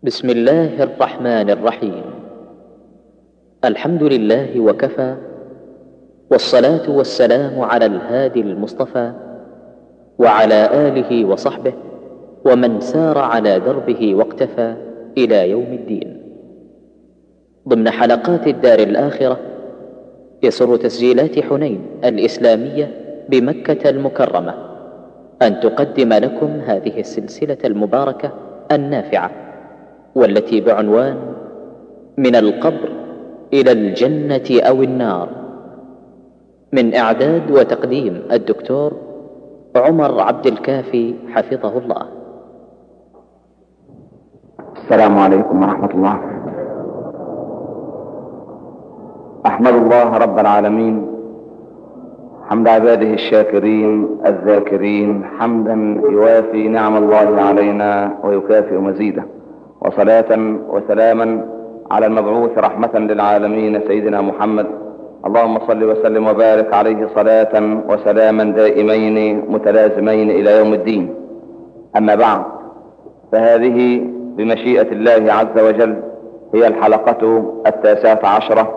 بسم الله الرحمن الرحيم. الحمد لله وكفى، والصلاة والسلام على الهادي المصطفى وعلى آله وصحبه ومن سار على دربه واقتفى إلى يوم الدين. ضمن حلقات الدار الآخرة، يسر تسجيلات حنين الإسلامية بمكة المكرمة أن تقدم لكم هذه السلسلة المباركة النافعة، والتي بعنوان من القبر إلى الجنة أو النار، من إعداد وتقديم الدكتور عمر عبد الكافي حفظه الله. السلام عليكم ورحمة الله. أحمد الله رب العالمين حمد عباده الشاكرين الذاكرين، حمدا يوافي نعم الله علينا ويكافئ مزيده، وصلاة وسلاما على المبعوث رحمة للعالمين سيدنا محمد. اللهم صل وسلم وبارك عليه صلاة وسلاما دائمين متلازمين إلى يوم الدين. أما بعد، فهذه بمشيئة الله عز وجل هي الحلقة 19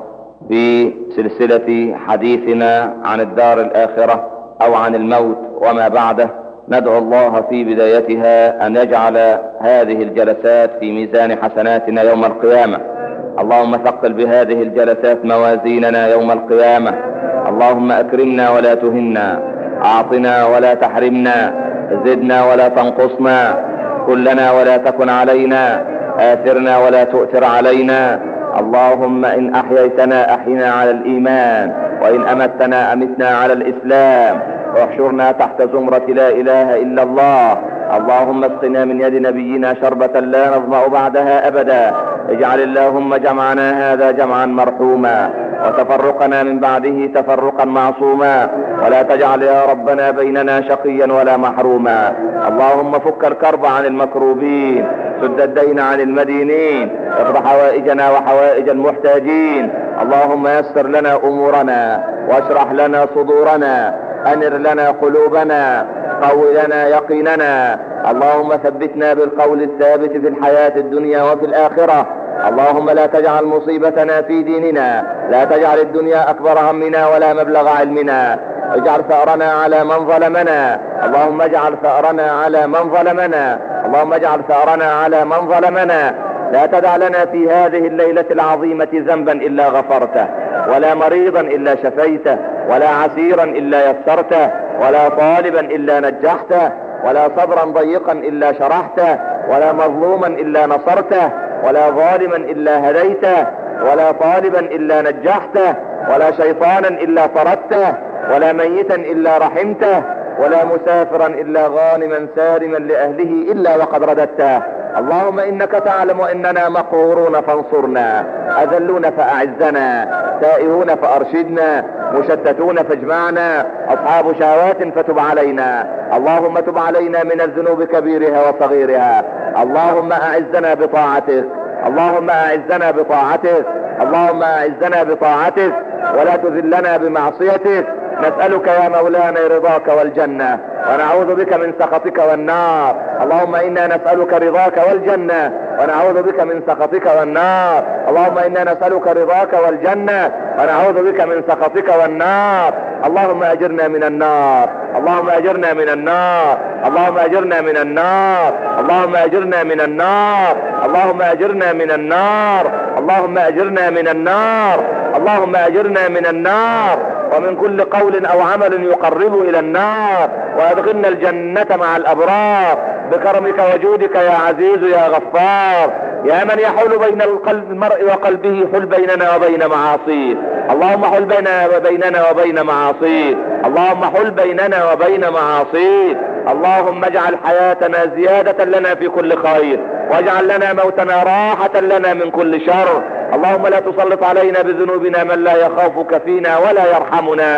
في سلسلة حديثنا عن الدار الآخرة أو عن الموت وما بعده. ندعو الله في بدايتها أن يجعل هذه الجلسات في ميزان حسناتنا يوم القيامة. اللهم ثقل بهذه الجلسات موازيننا يوم القيامة. اللهم أكرمنا ولا تهنا، أعطنا ولا تحرمنا، زدنا ولا تنقصنا، كلنا ولا تكن علينا، آثرنا ولا تؤثر علينا. اللهم إن أحييتنا أحينا على الإيمان، وإن أمتنا أمتنا على الإسلام، واحشرنا تحت زمرة لا إله إلا الله. اللهم اسقنا من يد نبينا شربة لا نظمأ بعدها أبدا. اجعل اللهم جمعنا هذا جمعا مرحوما، وتفرقنا من بعده تفرقا معصوما، ولا تجعل يا ربنا بيننا شقيا ولا محروما. اللهم فك الكرب عن المكروبين، سد الدين عن المدينين، اقض حوائجنا وحوائج المحتاجين. اللهم يسر لنا أمورنا، واشرح لنا صدورنا، أنر لنا قلوبنا، قوي لنا يقيننا. اللهم ثبتنا بالقول الثابت في الحياة الدنيا وفي الآخرة. اللهم لا تجعل مصيبتنا في ديننا، لا تجعل الدنيا أكبر همنا ولا مبلغ علمنا. اجعل ثأرنا على من ظلمنا، اللهم اجعل ثأرنا على من ظلمنا، اللهم اجعل ثأرنا على من ظلمنا. لا تدع لنا في هذه الليلة العظيمة ذنبا إلا غفرته، ولا مريضا إلا شفيته، ولا عسيرا إلا يسرته، ولا طالبا إلا نجحته، ولا صدرا ضيقا إلا شرحته، ولا مظلوما إلا نصرته، ولا ظالما إلا هديته، ولا طالبا إلا نجحته، ولا شيطانا إلا طردته، ولا ميتا إلا رحمته، ولا مسافرا إلا غانما سالما لأهله إلا وقد رددته. اللهم إنك تعلم إننا مقهورون فانصرنا، أذلون فأعزنا، تائهون فأرشدنا، مشتتون فاجمعنا، أصحاب شهوات فتب علينا. اللهم تب علينا من الذنوب كبيرها وصغيرها. اللهم أعزنا بطاعتك، اللهم أعزنا بطاعتك، اللهم أعزنا بطاعتك، ولا تذلنا بمعصيتك. نسألك يا مولانا رضاك والجنة، ونعوذ بك من سخطك والنار. اللهم إنا نسألك رضاك والجنة، ونعوذ بك من سخطك والنار. اللهم إنا نسألك رضاك والجنة، ونعوذ بك من سخطك والنار. اللهم أجرنا من النار، اللهم أجرنا من النار، اللهم أجرنا من النار، اللهم أجرنا من النار، اللهم أجرنا من النار، اللهم أجرنا من النار، اللهم أجرنا من النار، ومن كل قول أو عمل يقرب إلى النار، وأدخلنا الجنة مع الأبرار بكرمك وجودك يا عزيز يا غفار. يا من يحول بين المرء وقلبه، حل بيننا وبين معاصيه. اللهم حل بيننا وبين معاصيه، اللهم حل بيننا وبين معاصيه. اللهم اجعل حياتنا زيادة لنا في كل خير، واجعل لنا موتنا راحة لنا من كل شر. اللهم لا تسلط علينا بذنوبنا من لا يخافك فينا ولا يرحمنا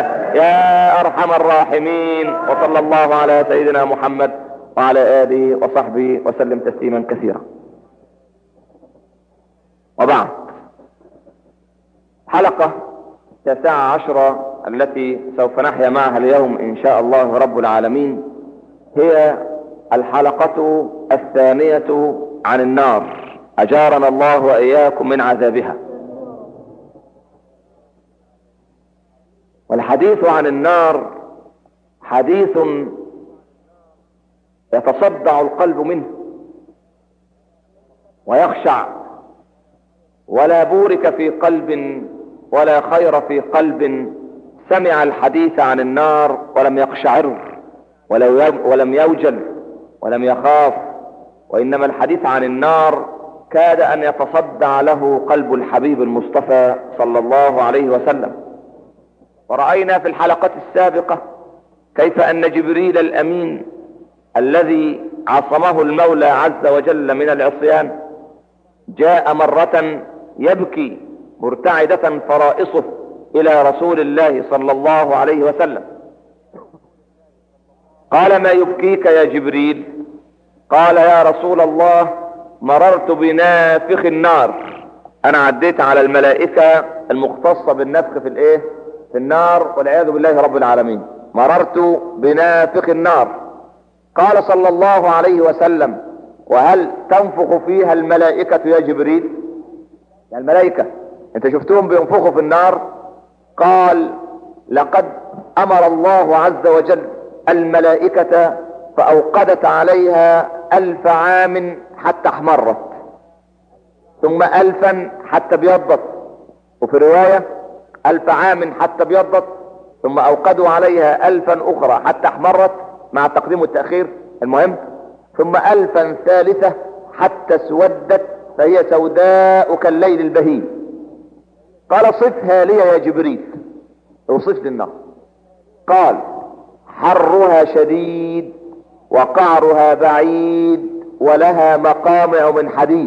يا أرحم الراحمين. وصلى الله على سيدنا محمد وعلى آله وصحبه وسلم تسليما كثيرا. وبعد، حلقة 19 التي سوف نحيا معها اليوم إن شاء الله رب العالمين هي الحلقة 2 عن النار. أجارنا الله وإياكم من عذابها. والحديث عن النار حديث يتصدع القلب منه ويخشع، ولا بورك في قلب ولا خير في قلب سمع الحديث عن النار ولم يقشعر ولم يوجل ولم يخاف، وإنما الحديث عن النار كاد أن يتصدع له قلب الحبيب المصطفى صلى الله عليه وسلم. ورأينا في الحلقة السابقة كيف أن جبريل الأمين الذي عصمه المولى عز وجل من العصيان جاء مرة يبكي مرتعدة فرائصه إلى رسول الله صلى الله عليه وسلم. قال: ما يبكيك يا جبريل؟ قال: يا رسول الله، مررت بنافخ النار. أنا عديت على الملائكة المختصة بالنفخ في النار، والعياذ بالله رب العالمين. مررت بنافخ النار. قال صلى الله عليه وسلم: وهل تنفخ فيها الملائكة يا جبريل؟ يعني الملائكة انت شفتهم بينفخوا في النار؟ قال: لقد امر الله عز وجل الملائكة فاوقدت عليها 1000 عام حتى احمرت، ثم 1000 حتى ابيضت، وفي رواية 1000 عام حتى ابيضت، ثم اوقدوا عليها 1000 اخرى حتى احمرت مع التقديم والتأخير، المهم، ثم 1000 ثالثة حتى اسودت فهي سوداء كالليل البهيم. قال: صفها لي يا جبريل، اوصف لي النار. قال: حرها شديد وقعرها بعيد ولها مقامع من حديد.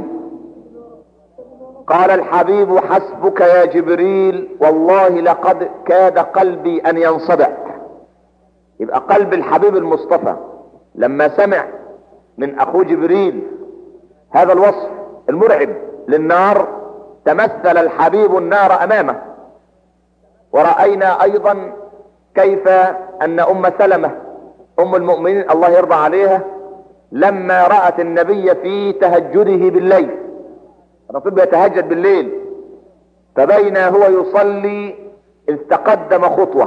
قال الحبيب: حسبك يا جبريل، والله لقد كاد قلبي ان ينصدع. يبقى قلب الحبيب المصطفى لما سمع من اخوه جبريل هذا الوصف المرعب للنار تمثل الحبيب النار امامه. ورأينا ايضا كيف ان ام سلمة ام المؤمنين الله يرضى عليها لما رأت النبي في تهجده بالليل، الرسول يتهجد بالليل، فبين هو يصلي اذ تقدم خطوة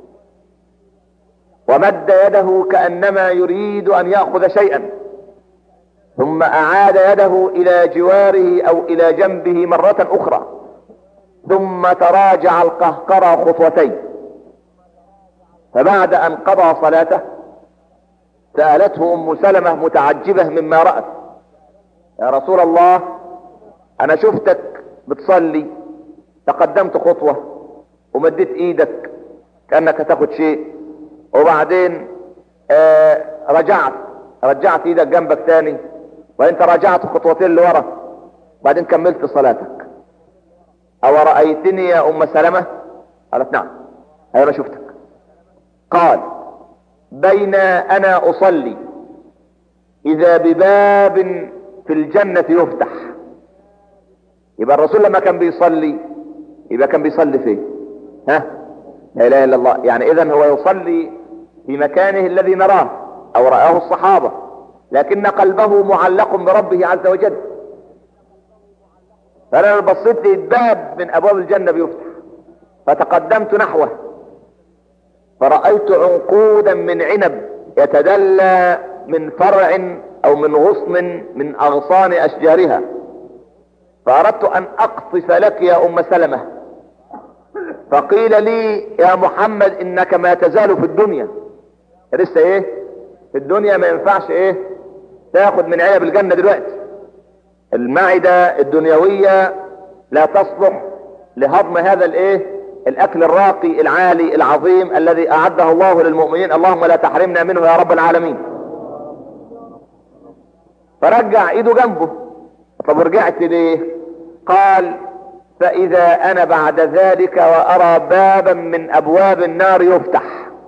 ومد يده كأنما يريد ان يأخذ شيئا، ثم اعاد يده الى جواره او الى جنبه مرة اخرى، ثم تراجع القهقرى خطوتين. فبعد ان قضى صلاته سألته ام سلمة متعجبة مما رأت: يا رسول الله، انا شفتك بتصلي، تقدمت خطوة ومديت ايدك كأنك تاخد شيء، وبعدين رجعت ايدك جنبك تاني، وانت راجعت خطوتين لورا، بعدين كملت صلاتك. او رأيتني يا ام سلمة؟ قالت: نعم. انا شفتك. قال: بين انا اصلي اذا بباب في الجنة يفتح. يبقى الرسول لما كان بيصلي يبقى كان بيصلي فين؟ لا اله الا الله. يعني اذا هو يصلي في مكانه الذي نراه او رآه الصحابة، لكن قلبه معلق بربه عز وجل. فانا بصيت لي باب من ابواب الجنة بيفتح، فتقدمت نحوه فرأيت عنقودا من عنب يتدلى من فرع او من غصن من اغصان اشجارها، فاردت ان اقطف لك يا ام سلمة، فقيل لي: يا محمد، انك ما تزال في الدنيا، لسه في الدنيا، ما ينفعش تاخد من عنب الجنة دلوقتي. المعدة الدنيوية لا تصلح لهضم هذا الاكل الراقي العالي العظيم الذي اعده الله للمؤمنين، اللهم لا تحرمنا منه يا رب العالمين. فرجع ايده جنبه. طب رجعت ليه؟ قال: فاذا انا بعد ذلك وارى بابا من ابواب النار يفتح،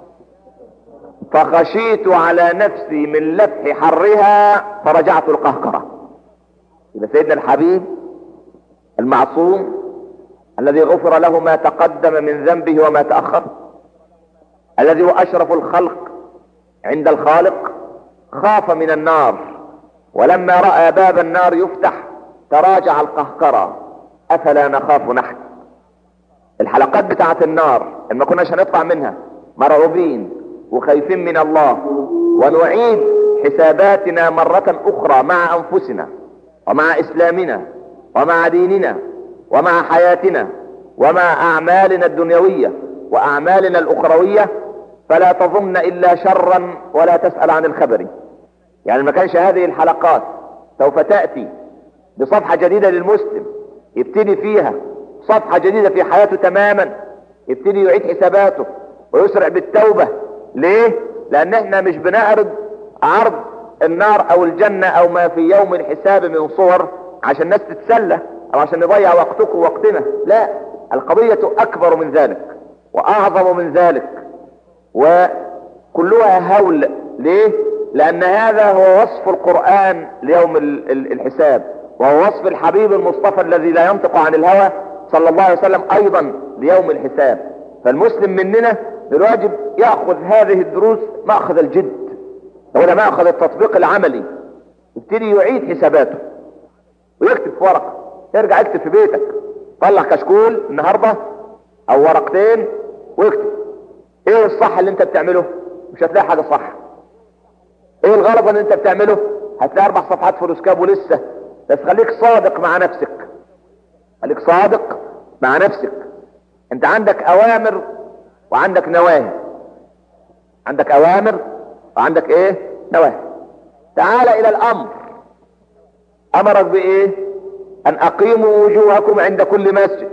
فخشيت على نفسي من لفح حرها فرجعت القهقرة. يبقى سيدنا الحبيب المعصوم الذي غفر له ما تقدم من ذنبه وما تأخر، الذي هو اشرف الخلق عند الخالق، خاف من النار، ولما رأى باب النار يفتح تراجع القهقرى افلا نخاف نحن. الحلقات بتاعت النار ما كناش هنطلع منها مرعوبين وخايفين من الله، ونعيد حساباتنا مرة اخرى مع انفسنا ومع اسلامنا ومع ديننا ومع حياتنا ومع اعمالنا الدنيوية واعمالنا الاخروية، فلا تظن الا شرا ولا تسأل عن الخبر. يعني ما كانش هذه الحلقات سوف تأتي بصفحة جديدة للمسلم يبتدي فيها صفحة جديدة في حياته تماما، يبتدي يعيد حساباته ويسرع بالتوبة. ليه؟ لان احنا مش بنعرض عرض النار او الجنة او ما في يوم الحساب من صور عشان الناس تتسلى او عشان نضيع وقتكم ووقتنا. لا، القضية اكبر من ذلك واعظم من ذلك وكلها هول. ليه؟ لان هذا هو وصف القرآن ليوم الحساب، وهو وصف الحبيب المصطفى الذي لا ينطق عن الهوى صلى الله عليه وسلم ايضا ليوم الحساب. فالمسلم مننا بالواجب يأخذ هذه الدروس مأخذ الجد، ولا مأخذ التطبيق العملي. يبتدي يعيد حساباته ويكتب في ورقة. يرجع يكتب في بيتك، طلع كشكول النهاردة او ورقتين واكتب ايه الصح اللي انت بتعمله. مش هتلاقي حاجة صح. ايه الغلط اللي انت بتعمله؟ هتلاقي 4 صفحات فلوسكاب ولسه. بس خليك صادق مع نفسك، خليك صادق مع نفسك. انت عندك اوامر وعندك نواهي، عندك اوامر وعندك ايه؟ نواهي. تعال الى الامر. امرك بايه؟ ان اقيموا وجوهكم عند كل مسجد.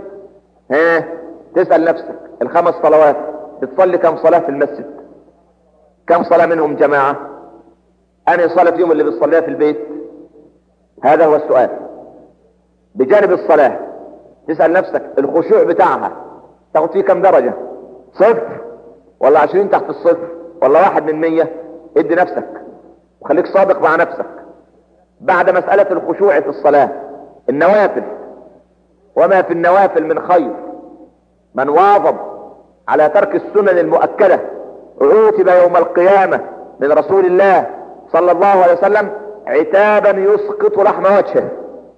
تسأل نفسك، ال5 صلوات بتصلي كم صلاة في المسجد؟ كم صلاة منهم جماعة؟ انهي صلاة فيهم اللي بتصليها في البيت؟ هذا هو السؤال. بجانب الصلاة تسأل نفسك الخشوع بتاعها تاخد فيه كم درجة؟ 0 ولا 20 تحت الصفر ولا 1 من 100؟ ادي نفسك وخليك صادق مع نفسك. بعد مسألة الخشوع في الصلاة، النوافل وما في النوافل من خير. من واظب على ترك السنن المؤكدة عوتب يوم القيامة من رسول الله صلى الله عليه وسلم عتابا يسقط لحم وجهه.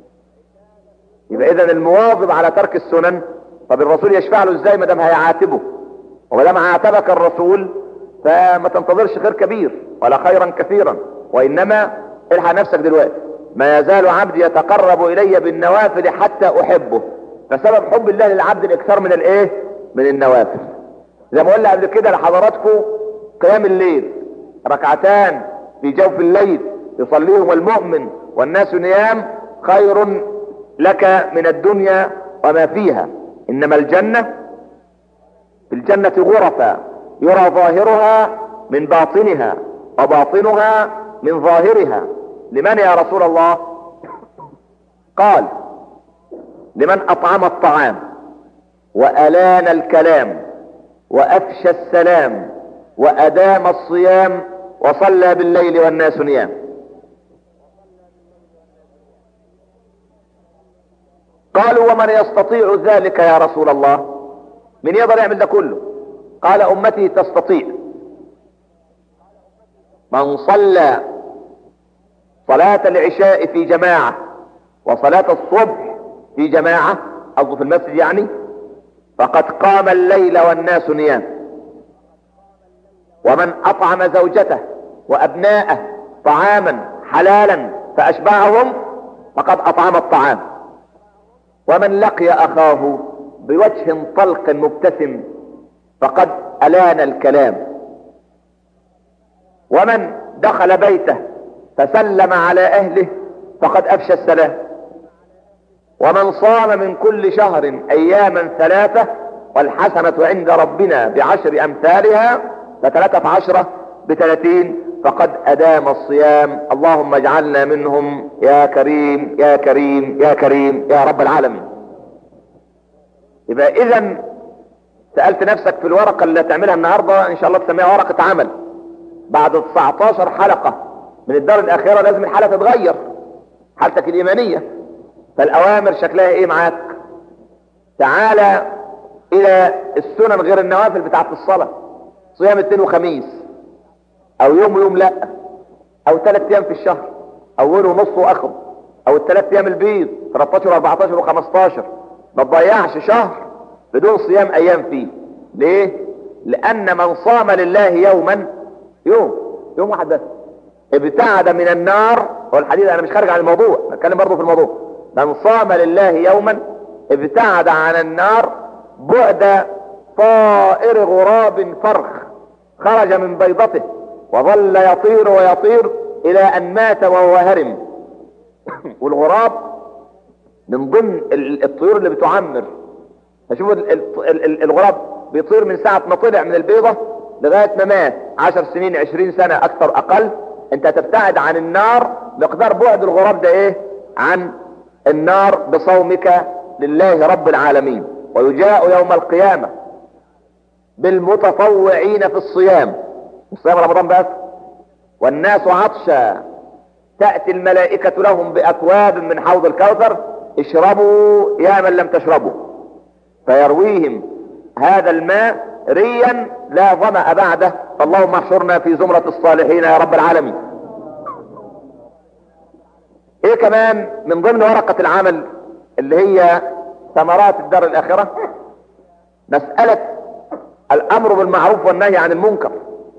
يبقى اذا المواظب على ترك السنن، طب الرسول يشفع له ازاي ما دام هيعاتبه؟ وما دام عاتبك الرسول فما تنتظرش خير كبير ولا خيرا كثيرا، وانما الحق نفسك دلوقتي. ما يزال عبدي يتقرب الي بالنوافل حتى احبه. فسبب حب الله للعبد الاكثار من الايه؟ من النوافل. زي ما قلنا قبل كده لحضراتكم، قيام الليل 2 ركعتان في جوف الليل يصليهم المؤمن والناس نيام خير لك من الدنيا وما فيها. انما الجنة، في الجنة غرفا يرى ظاهرها من باطنها وباطنها من ظاهرها. لمن يا رسول الله؟ قال لمن اطعم الطعام والان الكلام وافشى السلام وادام الصيام وصلى بالليل والناس نيام. قالوا ومن يستطيع ذلك يا رسول الله؟ من يقدر يعمل ده كله؟ قال امتي تستطيع. من صلى صلاة العشاء في جماعة وصلاة الصبح في جماعة، قصده في المسجد يعني، فقد قام الليل والناس نيام. ومن اطعم زوجته وابناءه طعاما حلالا فاشبعهم فقد اطعم الطعام. ومن لقي اخاه بوجه طلق مبتسم فقد الان الكلام. ومن دخل بيته فسلم على اهله فقد افشى السلام. ومن صام من كل شهر اياما 3 والحسنة عند ربنا ب10 امثالها، ف3 في 10 ب30 فقد ادام الصيام. اللهم اجعلنا منهم يا كريم يا كريم يا كريم يا رب العالمين. يبقى اذا سألت نفسك في الورقة اللي هتعملها النهاردة ان شاء الله تسميها ورقة عمل. بعد 19 حلقة من الدار الاخيرة لازم الحالة تتغير، حالتك الايمانية. فالاوامر شكلها ايه معاك؟ تعالى الى السنن غير النوافل بتاعت الصلاة. صيام 2 وخميس، او يوم ويوم لا، او 3 ايام في الشهر، اوله ونصه واخره، او الثلاث ايام البيض 13 و14 و15، ما تضيعش شهر بدون صيام ايام فيه. ليه؟ لان من صام لله يوما، يوم واحد بس، ابتعد من النار. هو الحديث انا مش خارج عن الموضوع، بتكلم برضه في الموضوع. من صام لله يوما ابتعد عن النار بعد طائر غراب فرخ خرج من بيضته وظل يطير ويطير الى ان مات وهو هرم. والغراب من ضمن الطيور اللي بتعمر. فشوفوا الغراب بيطير من ساعة ما طلع من البيضة لغاية ما مات، 10 سنين 20 سنة اكثر اقل. انت تبتعد عن النار مقدار بعد الغراب ده ايه عن النار بصومك لله رب العالمين. ويجاء يوم القيامة بالمتطوعين في الصيام رمضان بس، والناس عطشا، تأتي الملائكة لهم بأكواب من حوض الكوثر، اشربوا يا من لم تشربوا، فيرويهم هذا الماء ريا لا ظمأ بعده. فاللهم احشرنا في زمرة الصالحين يا رب العالمين. ايه كمان من ضمن ورقة العمل اللي هي ثمرات الدار الآخرة؟ مسألة الأمر بالمعروف والنهي عن المنكر.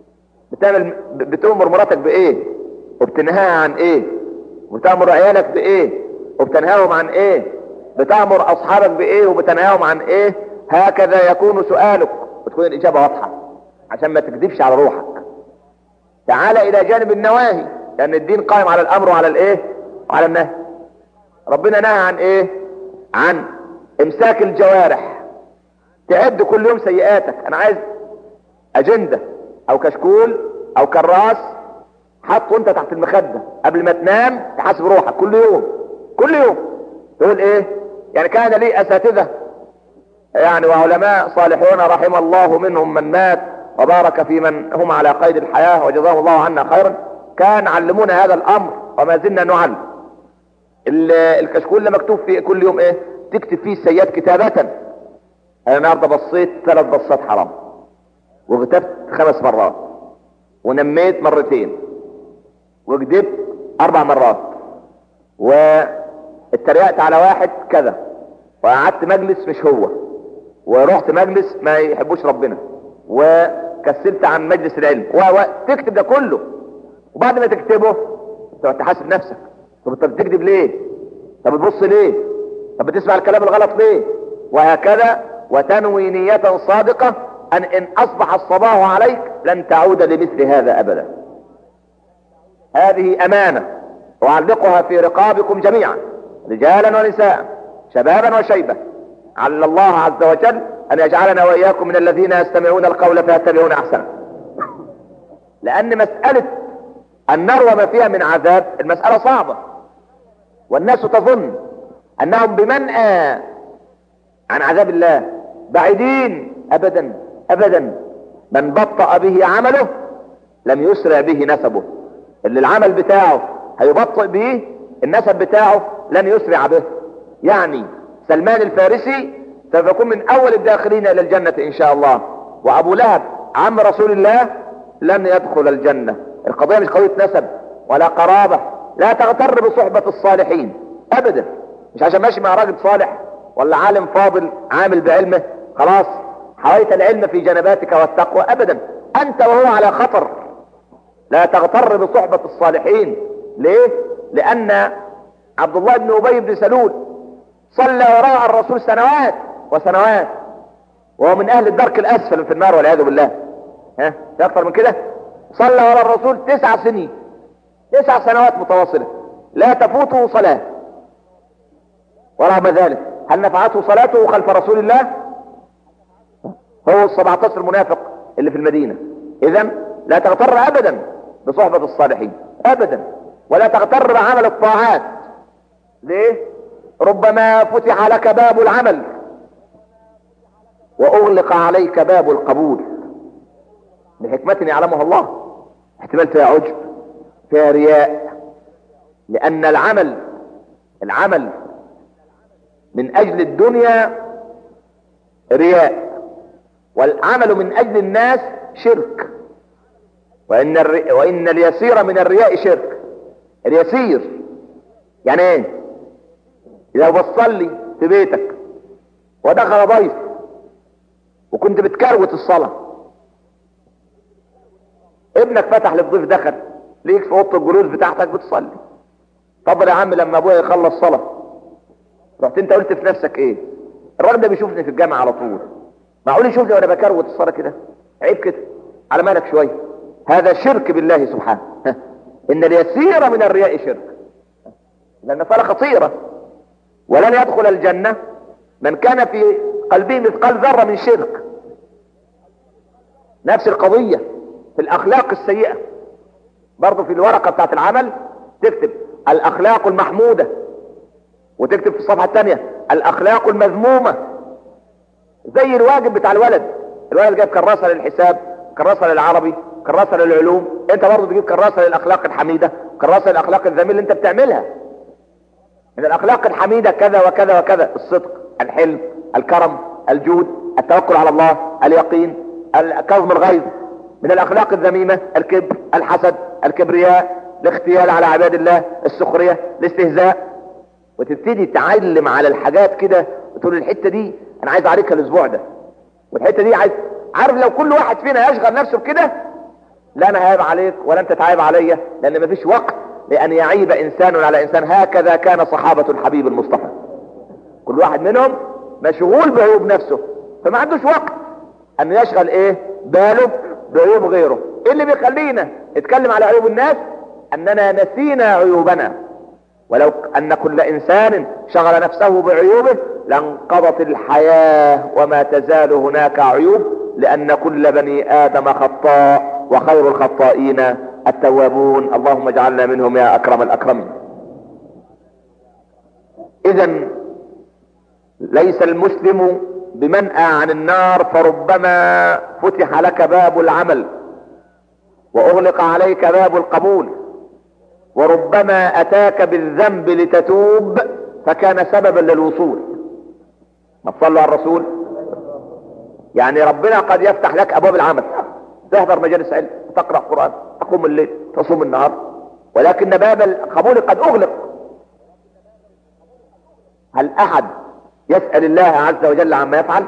بتأمر مراتك بإيه وبتنهاها عن إيه؟ وبتأمر عيالك بإيه وبتنهاهم عن إيه؟ بتأمر أصحابك بإيه وبتنهاهم عن إيه؟ هكذا يكون سؤالك وتكون الإجابة واضحة عشان ما تكذبش على روحك. تعال إلى جانب النواهي، لأن الدين قائم على الأمر وعلى الإيه؟ وعلى النهي. ربنا نهى عن إيه؟ عن إمساك الجوارح، تعد كل يوم سيئاتك. أنا عايز أجندة أو كشكول أو كراس حطه أنت تحت المخدة قبل ما تنام، تحاسب روحك كل يوم تقول إيه؟ يعني كان لي أساتذة يعني وعلماء صالحون رحم الله منهم من مات وبارك في من هم على قيد الحياة وجزاهم الله عنا خيرا، كان علمونا هذا الأمر وما زلنا نعلم. الكشكول اللي مكتوب فيه كل يوم إيه؟ تكتب فيه السيئات كتابة. أنا النهارده بصيت 3 بصات حرام، وكتبت 5 مرات، ونميت 2 مرات، وكدبت 4 مرات، واتريقت على واحد كذا، وقعدت مجلس مش هو، ورحت مجلس ما يحبوش ربنا، وكسلت عن مجلس العلم، وتكتب ده كله. وبعد ما تكتبه تقعد تحاسب نفسك. طب انت بتكذب ليه؟ طب بتبص ليه؟ طب بتسمع الكلام الغلط ليه؟ وهكذا، وتنوي نية صادقة ان اصبح الصباح عليك لن تعود لمثل هذا ابدا. هذه امانة اعلقها في رقابكم جميعا، رجالا ونساء، شبابا وشيبة. على الله عز وجل ان يجعلنا واياكم من الذين يستمعون القول فيتبعون احسنه. لان مسألة النار وما فيها من عذاب المسألة صعبة، والناس تظن انهم بمنأى عن عذاب الله بعيدين. ابدا ابدا، من بطأ به عمله لم يسرع به نسبه. اللي العمل بتاعه هيبطئ به النسب بتاعه لن يسرع به. يعني سلمان الفارسي سوف يكون من اول الداخلين الى الجنة ان شاء الله، وابو لهب عم رسول الله لن يدخل الجنة. القضية مش قضية نسب ولا قرابة. لا تغتر بصحبة الصالحين ابدا. مش عشان ماشي مع راجل صالح ولا عالم فاضل عامل بعلمه خلاص حويت العلم في جنباتك والتقوى. ابدا، انت وهو على خطر. لا تغتر بصحبة الصالحين. ليه؟ لان عبد الله بن ابي بن سلول صلى وراء الرسول سنوات وسنوات وهو من اهل الدرك الاسفل في النار والعياذ بالله. ها في اكثر من كده؟ صلى وراء الرسول 9 سنين، 9 سنوات متواصلة لا تفوته صلاة. ورغم ذلك هل نفعته صلاته خلف رسول الله؟ هو 17 المنافق اللي في المدينة. اذا لا تغتر ابدا بصحبة الصالحين ابدا، ولا تغتر بعمل الطاعات. ليه؟ ربما فتح لك باب العمل واغلق عليك باب القبول بحكمة يعلمها الله. احتمال فيها عجب، فيها رياء، لان العمل من اجل الدنيا رياء، والعمل من اجل الناس شرك. وان اليسير من الرياء شرك. اليسير يعني ايه؟ اذا بتصلي في بيتك ودخل ضيف وكنت بتكروت الصلاة، ابنك فتح للضيف دخل ليك في اوضه الجلوس بتاعتك بتصلي، اتفضل يا عم لما ابويا يخلص صلاة. رحت انت قلت في نفسك ايه؟ الراجل ده بيشوفني في الجامعة على طول، معقول يشوفني وانا بكروت الصلاة كده؟ عيب كده، على مالك شوية. هذا شرك بالله سبحانه. ان اليسير من الرياء شرك، لان صلاة خطيرة. ولن يدخل الجنة من كان في قلبه مثقال ذرة من شرك. نفس القضية في الاخلاق السيئة، برضو في الورقة بتاعت العمل تكتب الاخلاق المحمودة، وتكتب في الصفحة الثانية الاخلاق المذمومة. زي الواجب بتاع الولد جايب كراسة للحساب، كراسة للعربي، كراسة للعلوم، انت برضو تجيب كراسة للاخلاق الحميدة، كراسة للاخلاق الذميمة اللي انت بتعملها. من الاخلاق الحميدة كذا وكذا وكذا: الصدق، الحلم، الكرم، الجود، التوكل على الله، اليقين، كظم الغيظ. من الاخلاق الذميمة: الكبر، الحسد، الكبرياء، الاختيال على عباد الله، السخرية، الاستهزاء. وتبتدي تعلم على الحاجات كده وتقول الحتة دي انا عايز اعرفها الاسبوع ده، والحتة دي عارف لو كل واحد فينا يشغل نفسه بكده، لا انا هعيب عليك ولا انت تعيب عليا، لان مفيش وقت لان يعيب انسان على انسان. هكذا كان صحابة الحبيب المصطفى، كل واحد منهم مشغول بعيوب نفسه، فما عندوش وقت ان يشغل باله بعيوب غيره. ايه اللي بيخلينا نتكلم على عيوب الناس؟ اننا نسينا عيوبنا. ولو ان كل انسان شغل نفسه بعيوبه لانقضت الحياة وما تزال هناك عيوب، لان كل بني ادم خطاء وخير الخطائين التوابون. اللهم اجعلنا منهم يا اكرم الاكرمين. اذا ليس المسلم بمنأى عن النار، فربما فتح لك باب العمل واغلق عليك باب القبول، وربما اتاك بالذنب لتتوب فكان سببا للوصول. ما تصلوا على الرسول. يعني ربنا قد يفتح لك ابواب العمل، تحضر مجالس علم، تقرأ قرآن، تقوم الليل، تصوم النهار، ولكن باب القبول قد اغلق. هل احد يسأل الله عز وجل عما يفعل؟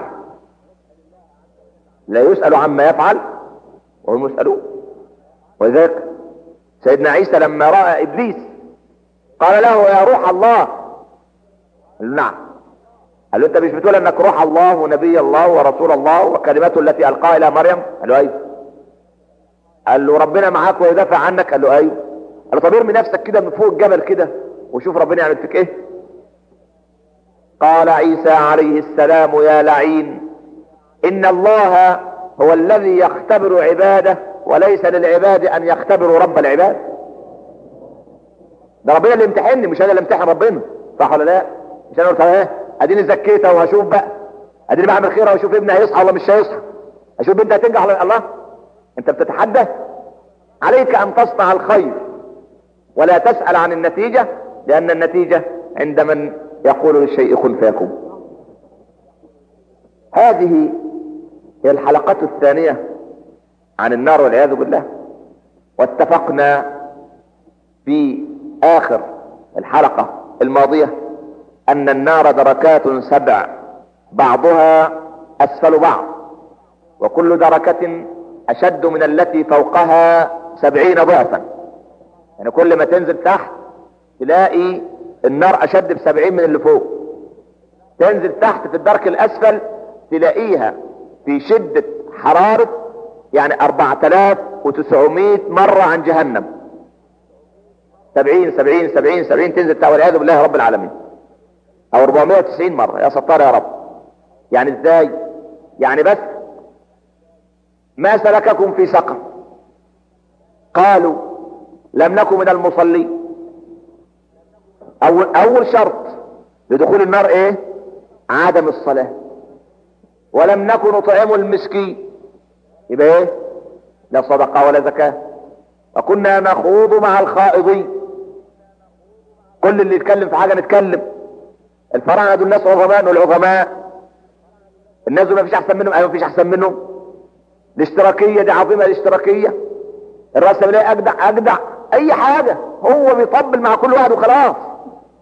لا يسأل عما يفعل وهم يسألون. ولذلك سيدنا عيسى لما رأى ابليس قال له يا روح الله، قال له نعم. قال له انت مش بتقول انك روح الله ونبي الله ورسول الله وكلمته التي القاها الى مريم؟ قال له ايوه. قال له ربنا معاك ويدافع عنك؟ قال له ايوه. قال له طب ارمي نفسك كده من فوق الجبل كده وشوف ربنا يعمل فيك ايه. قال عيسى عليه السلام يا لعين، ان الله هو الذي يختبر عباده وليس للعباد ان يختبروا رب العباد. ده ربنا اللي يمتحنني مش انا اللي امتحن ربنا، صح ولا لا؟ مش انا قلت اديني زكيتها وهشوف بقى، اديني بعمل خير واشوف ابني هيصحى ولا مش هيصحى، اشوف بنتي هتنجح ولا الله. انت بتتحدى. عليك ان تصنع الخير ولا تسأل عن النتيجة، لان النتيجة عند من يقول للشيء كن فيكون. هذه هي الحلقة الثانية عن النار والعياذ بالله. واتفقنا في اخر الحلقة الماضية ان النار دركات 7 بعضها اسفل بعض، وكل دركة اشد من التي فوقها 70 ضعفا. يعني كل ما تنزل تحت تلاقي النار اشد ب70 من اللي فوق. تنزل تحت في الدرك الاسفل تلاقيها في شدة حرارة يعني 4900 مرة عن جهنم. 70 70 70 70 تنزل تحت والعياذ بالله رب العالمين، او 490 مرة يا ستار يا رب. يعني ازاي؟ يعني بس ما سلككم في سقر؟ قالوا لم نكن من المصلين. اول شرط لدخول النار ايه؟ عدم الصلاة. ولم نكن نطعم المسكين، يبقى ايه؟ لا صدقة ولا زكاة. وكنا نخوض مع الخائضين، كل اللي يتكلم في حاجة نتكلم. الفراعنة دول ناس عظماء والعظماء، الناس دول ما فيش احسن منهم. ايوه ما فيش احسن منهم. الاشتراكية دي عظيمة، الاشتراكية. الرأسمالية اجدع اجدع، اي حاجة هو بيطبل مع كل واحد وخلاص.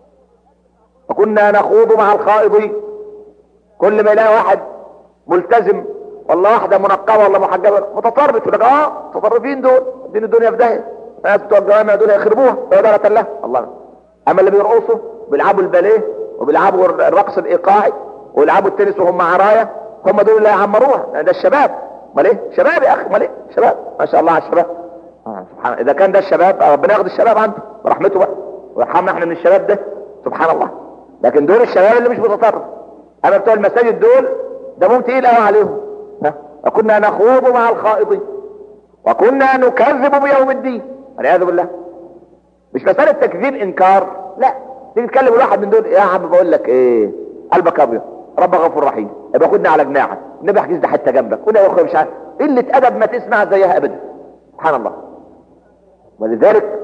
وكنا نخوض مع الخائضين. كل ما يلاقي واحد ملتزم ولا واحده منقبه ولا محجبه متطرف يقول لك متطرفين دول دين الدنيا في داهيه، الناس بتوع الجوامع دول يخربوها ويدارة الله. الله. اما اللي بيرقصوا بيلعبوا الباليه وبيلعبوا الرقص الايقاعي ويلعبوا التنس وهم عرايا، هم دول اللي هيعمروها. ده الشباب. امال ايه؟ شباب يا اخي، امال ايه؟ شباب ما شاء الله على الشباب. سبحان، اذا كان ده الشباب ربنا ياخد الشباب عنده برحمته بقى ويرحمنا احنا من الشباب ده، سبحان الله. لكن دول الشباب اللي مش متطرف. اما بتوع المساجد دول ده مو تقيل قوي عليهم. وكنا نخوض مع الخائضين وكنا نكذب بيوم الدين والعياذ بالله. مش مسألة تكذيب انكار، لا. تيجي تكلم الواحد من دول، يا عم بقول لك ايه، قلبك ابيض، ربك غفور رحيم، يبقى خدني على جناحك، النبي حجز ده حته جنبك، وده يا اخويا مش عارف قله ادب ما تسمع زيها ابدا. سبحان الله. ولذلك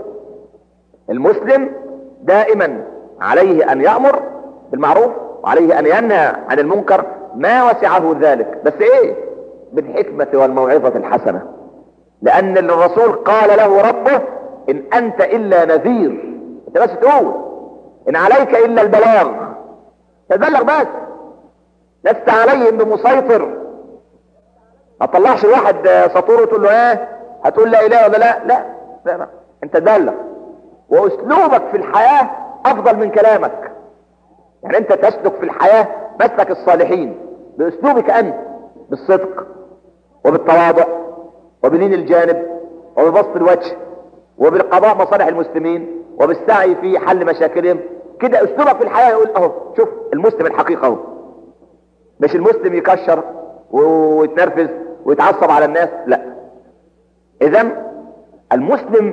المسلم دائما عليه ان يأمر بالمعروف وعليه ان ينهى عن المنكر ما وسعه ذلك، بس ايه؟ بالحكمة والموعظة الحسنة. لان الرسول قال له ربه ان انت الا نذير، انت بس تقول ان عليك الا البلاغ، تبلغ بس، لست عليهم بمسيطر. ما تطلعش الواحد سطور وتقول له ايه هتقول لا اله ولا لا لا لا, انت تبلغ. واسلوبك في الحياة افضل من كلامك. يعني انت تسلك في الحياة مسلك الصالحين باسلوبك انت، بالصدق وبالتواضع وبلين الجانب وببسط الوجه وبالقضاء مصالح المسلمين وبالسعي في حل مشاكلهم. كده اسلوبك في الحياة يقول اهو شوف المسلم الحقيقة اهو، مش المسلم يكشر ويتنرفز ويتعصب على الناس، لا. اذن المسلم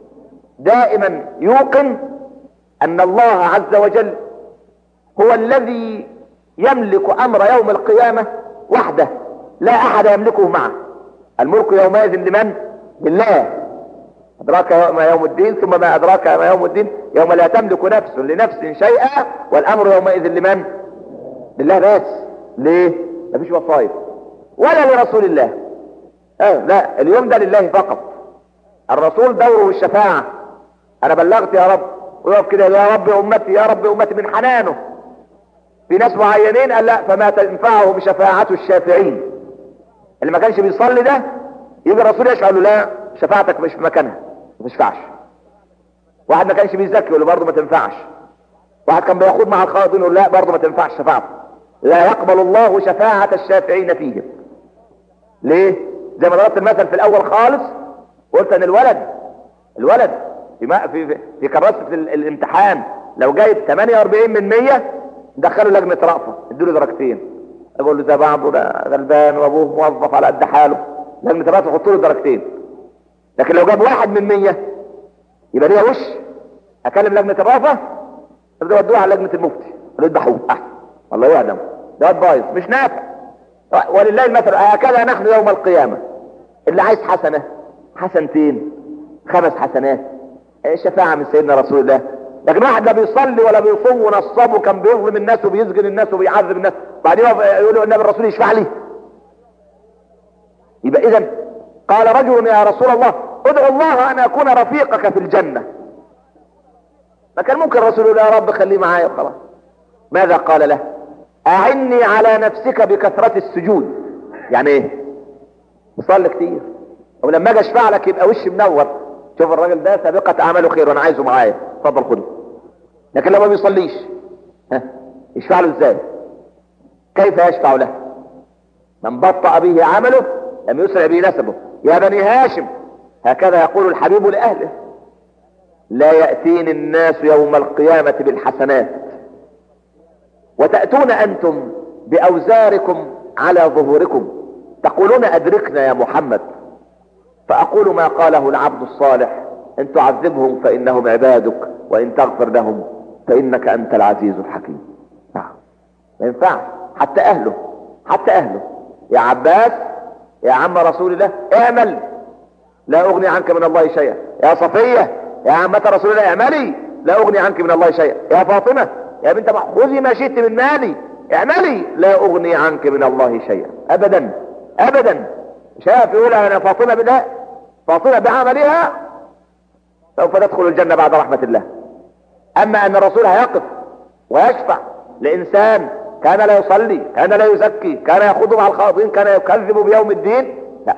دائما يوقن ان الله عز وجل هو الذي يملك امر يوم القيامة وحده، لا احد يملكه معه. الملك يومئذ لمن؟ لله. ادراك ما يوم الدين، ثم ما ادراك ما يوم الدين، يوم لا تملك نفس لنفس شيئا والامر يومئذ لمن؟ لله بس. ليه؟ مفيش وصايا ولا لرسول الله. لا، اليوم ده لله فقط. الرسول دوره الشفاعة، انا بلغت يا رب، ويقف كده يا رب امتي يا رب امتي من حنانه. في ناس معينين قال لا، فما تنفعهم شفاعة الشافعين. اللي ما كانش بيصلي ده يجي الرسول يشفع له لا شفاعتك مش في مكانها، ما تنفعش. واحد ما كانش بيزكي يقول له برضه ما تنفعش. واحد كان بيخوض مع الخائضين يقول لا برضه ما تنفعش شفاعته. لا يقبل الله شفاعة الشافعين فيهم. ليه؟ زي ما ضربت المثل في الاول خالص، قلت ان الولد في كراسة الامتحان لو جايب 48 من 100 دخله لجنة رأفة ادوا له درجتين. اقول له ده بعضه ده غلبان وابوه موظف على قد حاله، لجنة رأفة يحطوا له درجتين. لكن لو جاب 1 من 100 يبقى ليها وش. اكلم لجنة الرأفة ابدا ودوها على لجنة المفتي قالوا يذبحوه احسن والله يعدم، ده بايظ مش نافع. ولله المثل. هكذا نحن يوم القيامة. اللي عايز حسنة حسنتين 5 حسنات شفاعة من سيدنا رسول الله. لكن واحد لا بيصلي ولا بيصوم ونصب وكان بيظلم الناس وبيسجن الناس وبيعذب الناس بعدين يقولوا النبي الرسول يشفع لي. يبقى اذا قال رجل يا رسول الله ادعو الله ان اكون رفيقك في الجنة. ما كان ممكن الرسول يقول يا رب خليه معايا وخلاص. ماذا قال له؟ اعني على نفسك بكثرة السجود. يعني ايه؟ صلي كتير ولما اجي اشفع لك يبقى وشي منور. شوف الراجل ده سابقة اعماله خير وانا عايزه معايا، اتفضل خده. لكن لو ما بيصليش يشفع له ازاي؟ كيف يشفع له؟ من بطأ به عمله لم يسرع به نسبه. يا بني هاشم هكذا يقول الحبيب لأهله لا يأتيني الناس يوم القيامة بالحسنات وتأتون أنتم بأوزاركم على ظهوركم تقولون أدركنا يا محمد. فأقول ما قاله العبد الصالح إن تعذبهم فإنهم عبادك وإن تغفر لهم فإنك أنت العزيز الحكيم. ما ينفعش. حتى أهله يا عباس يا عم رسول الله اعمل لا أغني عنك من الله شيئا. يا صفية يا عمة رسول الله اعملي لا أغني عنك من الله شيئا. يا فاطمة يا بنت خذي ما شئت من مالي اعملي لا أغني عنك من الله شيئا. أبدا شاف يقول أنا فاطمة بالله فاطمة بعملها سوف تدخل الجنة بعد رحمة الله. أما أن الرسول هيقف ويشفع لإنسان كان لا يصلي، كان لا يزكي، كان يخوض مع الخاطئين، كان يكذب بيوم الدين؟ لا.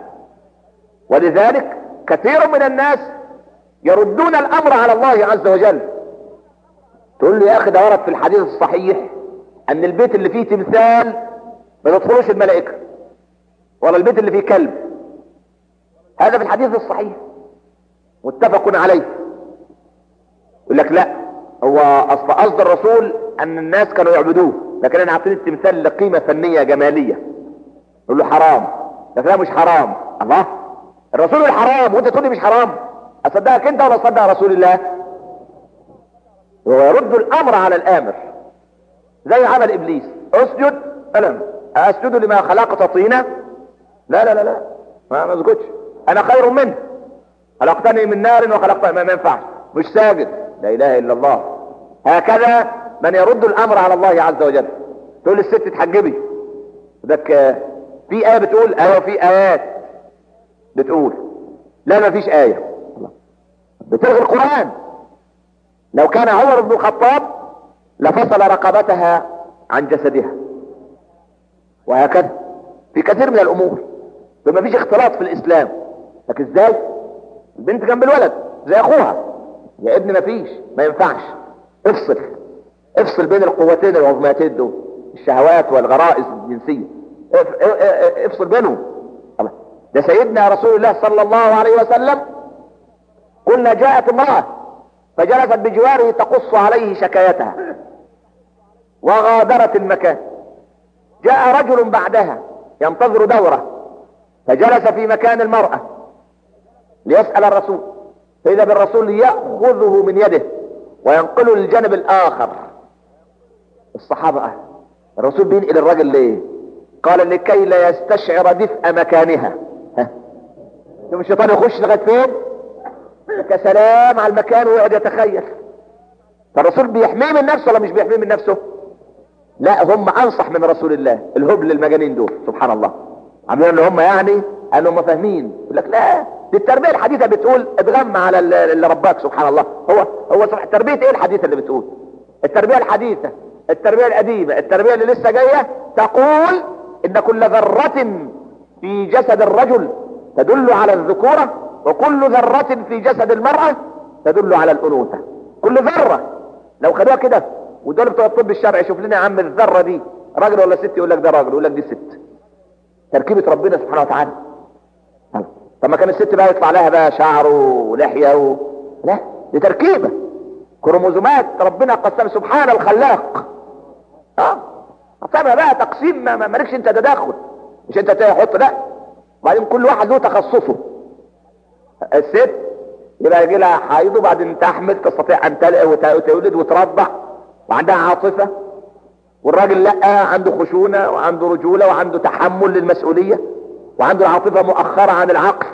ولذلك كثير من الناس يردون الأمر على الله عز وجل. تقول لي يا أخي ده ورد في الحديث الصحيح أن البيت اللي فيه تمثال ما تدخلوش الملائكة، ولا البيت اللي فيه كلب. هذا في الحديث الصحيح متفق عليه. يقول لك لا، هو اصل قصد الرسول ان الناس كانوا يعبدوه، لكن انا عارفين التمثال لقيمه فنيه جماليه. يقول له حرام، لكن لا مش حرام. الله، الرسول الحرام وانت تقول لي مش حرام؟ اصدقك انت ولا اصدق رسول الله؟ هو يرد الامر على الامر، زي عمل ابليس. اسجد، الم اسجد لما خلقت طينا؟ لا لا لا لا، ما اسجدش، انا خير منه، خلقتني من نار وخلقتني ما ينفعش، مش ساجد. لا اله الا الله. هكذا من يرد الامر على الله عز وجل. تقول للست تحجبي، بدك في ايه بتقول؟ ايوه في ايات بتقول. لا ما فيش ايه، بتلغي القران. لو كان عمر بن الخطاب لفصل رقبتها عن جسدها، وهكذا في كثير من الامور. فما فيش اختلاط في الاسلام. لكن ازاي البنت جنب الولد زي اخوها؟ يا ابني ما فيش، ما ينفعش. افصل بين القوتين العظمتين دول، الشهوات والغرائز الجنسية. افصل بينهم. ده سيدنا رسول الله صلى الله عليه وسلم قلنا جاءت امرأة فجلست بجواره تقص عليه شكايتها وغادرت المكان. جاء رجل بعدها ينتظر دوره فجلس في مكان المرأة ليسأل الرسول، فإذا بالرسول يأخذه من يده وينقله للجانب الآخر. الصحابة الرسول بينقل الرجل ليه؟ قال لكي لا يستشعر دفء مكانها. شوف الشيطان يخش لغاية فين؟ كسلام على المكان ويقعد يتخيل. فالرسول بيحميه من نفسه ولا مش بيحميه من نفسه؟ لا، هم انصح من رسول الله. الهبل المجانين دول سبحان الله عاملين ان هم يعني انهم فاهمين. يقول لك لا، دي التربيه الحديثه بتقول اتغم على اللي رباك. سبحان الله. هو تربيه ايه الحديثه اللي بتقول؟ التربيه الحديثه، التربيه القديمه، التربيه اللي لسه جايه تقول ان كل ذره في جسد الرجل تدل على الذكوره، وكل ذره في جسد المراه تدل على الانوثه. كل ذره لو خدوها كده، ودول بتوع الطب الشرعي، شوف لنا يا عم الذره دي راجل ولا ست؟ يقول لك ده راجل، يقول لك دي ست. تركيبه ربنا سبحانه وتعالى. طب ما كان الست بقى يطلع لها بقى شعر ولحيه لا، دي تركيبه كروموزومات ربنا قسم. سبحان الخلاق. قسمها بقى تقسيم ما مالكش انت تدخل، مش انت تحط، لا. وبعدين كل واحد له تخصصه. الست يبقى يجي لها حيض وبعدين تحمل، تستطيع ان تولد وترضع وعندها عاطفه. والراجل لا، عنده خشونه وعنده رجوله وعنده تحمل للمسؤوليه وعنده العاطفه مؤخره عن العقل.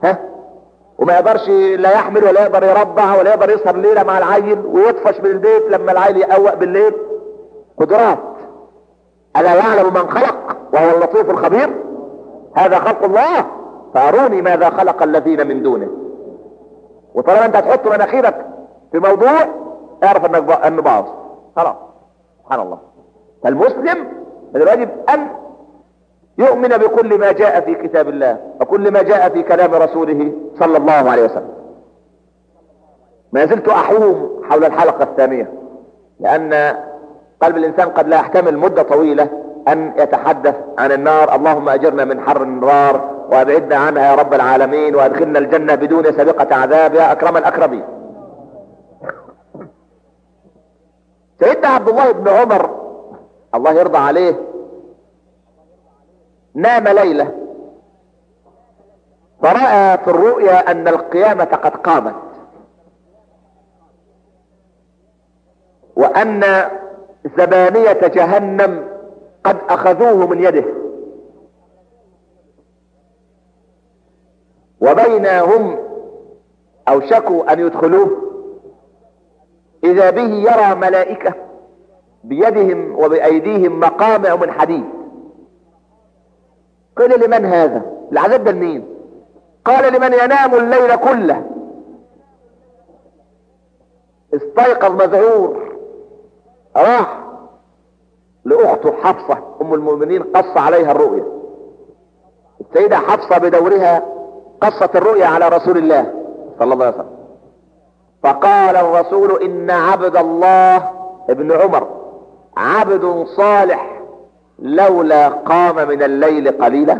وما يقدرش لا يحمل ولا يقدر يرضع ولا يقدر يسهر ليله مع العيل ويطفش من البيت لما العيل يقوق بالليل. قدرات. الا يعلم من خلق وهو اللطيف الخبير؟ هذا خلق الله فاروني ماذا خلق الذين من دونه. وطالما انت هتحط مناخيرك في موضوع اعرف انه باظ خلاص. سبحان الله. فالمسلم من الواجب ان يؤمن بكل ما جاء في كتاب الله وكل ما جاء في كلام رسوله صلى الله عليه وسلم. ما زلت احوم حول الحلقة الثانية، لان قلب الانسان قد لا يحتمل مدة طويلة ان يتحدث عن النار. اللهم اجرنا من حر النار وابعدنا عنها يا رب العالمين، وادخلنا الجنة بدون سابقة عذاب يا اكرم الاكرمين. سيدنا عبد الله بن عمر الله يرضى عليه نام ليلة فرأى في الرؤيا ان القيامة قد قامت، وان زبانية جهنم قد اخذوه من يده، وبينهم اوشكوا ان يدخلوه اذا به يرى ملائكة بيدهم وبايديهم مقامع من حديد. قيل لمن هذا؟ العذاب ده لمين؟ قال لمن ينام الليل كله. استيقظ مذعور راح لاخته حفصة ام المؤمنين قص عليها الرؤيا. السيدة حفصة بدورها قصت الرؤيا على رسول الله صلى الله عليه وسلم، فقال الرسول ان عبد الله ابن عمر عبد صالح لولا قام من الليل قليلا.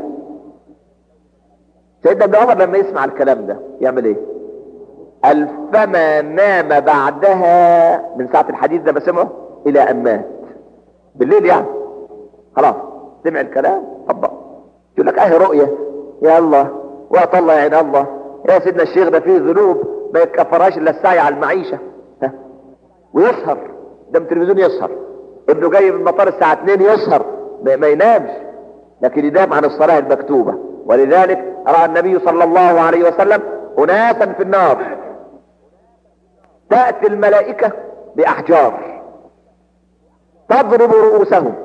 سيدنا ابن عمر لما يسمع الكلام ده يعمل ايه؟ قال فما نام بعدها من ساعة الحديث ده ما سمعه الى ان مات. بالليل يعني خلاص سمع الكلام طبق. يقول لك اهي رؤية يا الله وقت الله يعين الله يا سيدنا الشيخ ده فيه ذنوب ما يتكفرهاش الا السعي على المعيشة. ويسهر قدام التلفزيون يسهر، ابنه جاي من المطار الساعة 2 يسهر ما ينامش، لكن ينام عن الصلاة المكتوبة. ولذلك رأى النبي صلى الله عليه وسلم أناسا في النار تأتي الملائكة بأحجار تضرب رؤوسهم،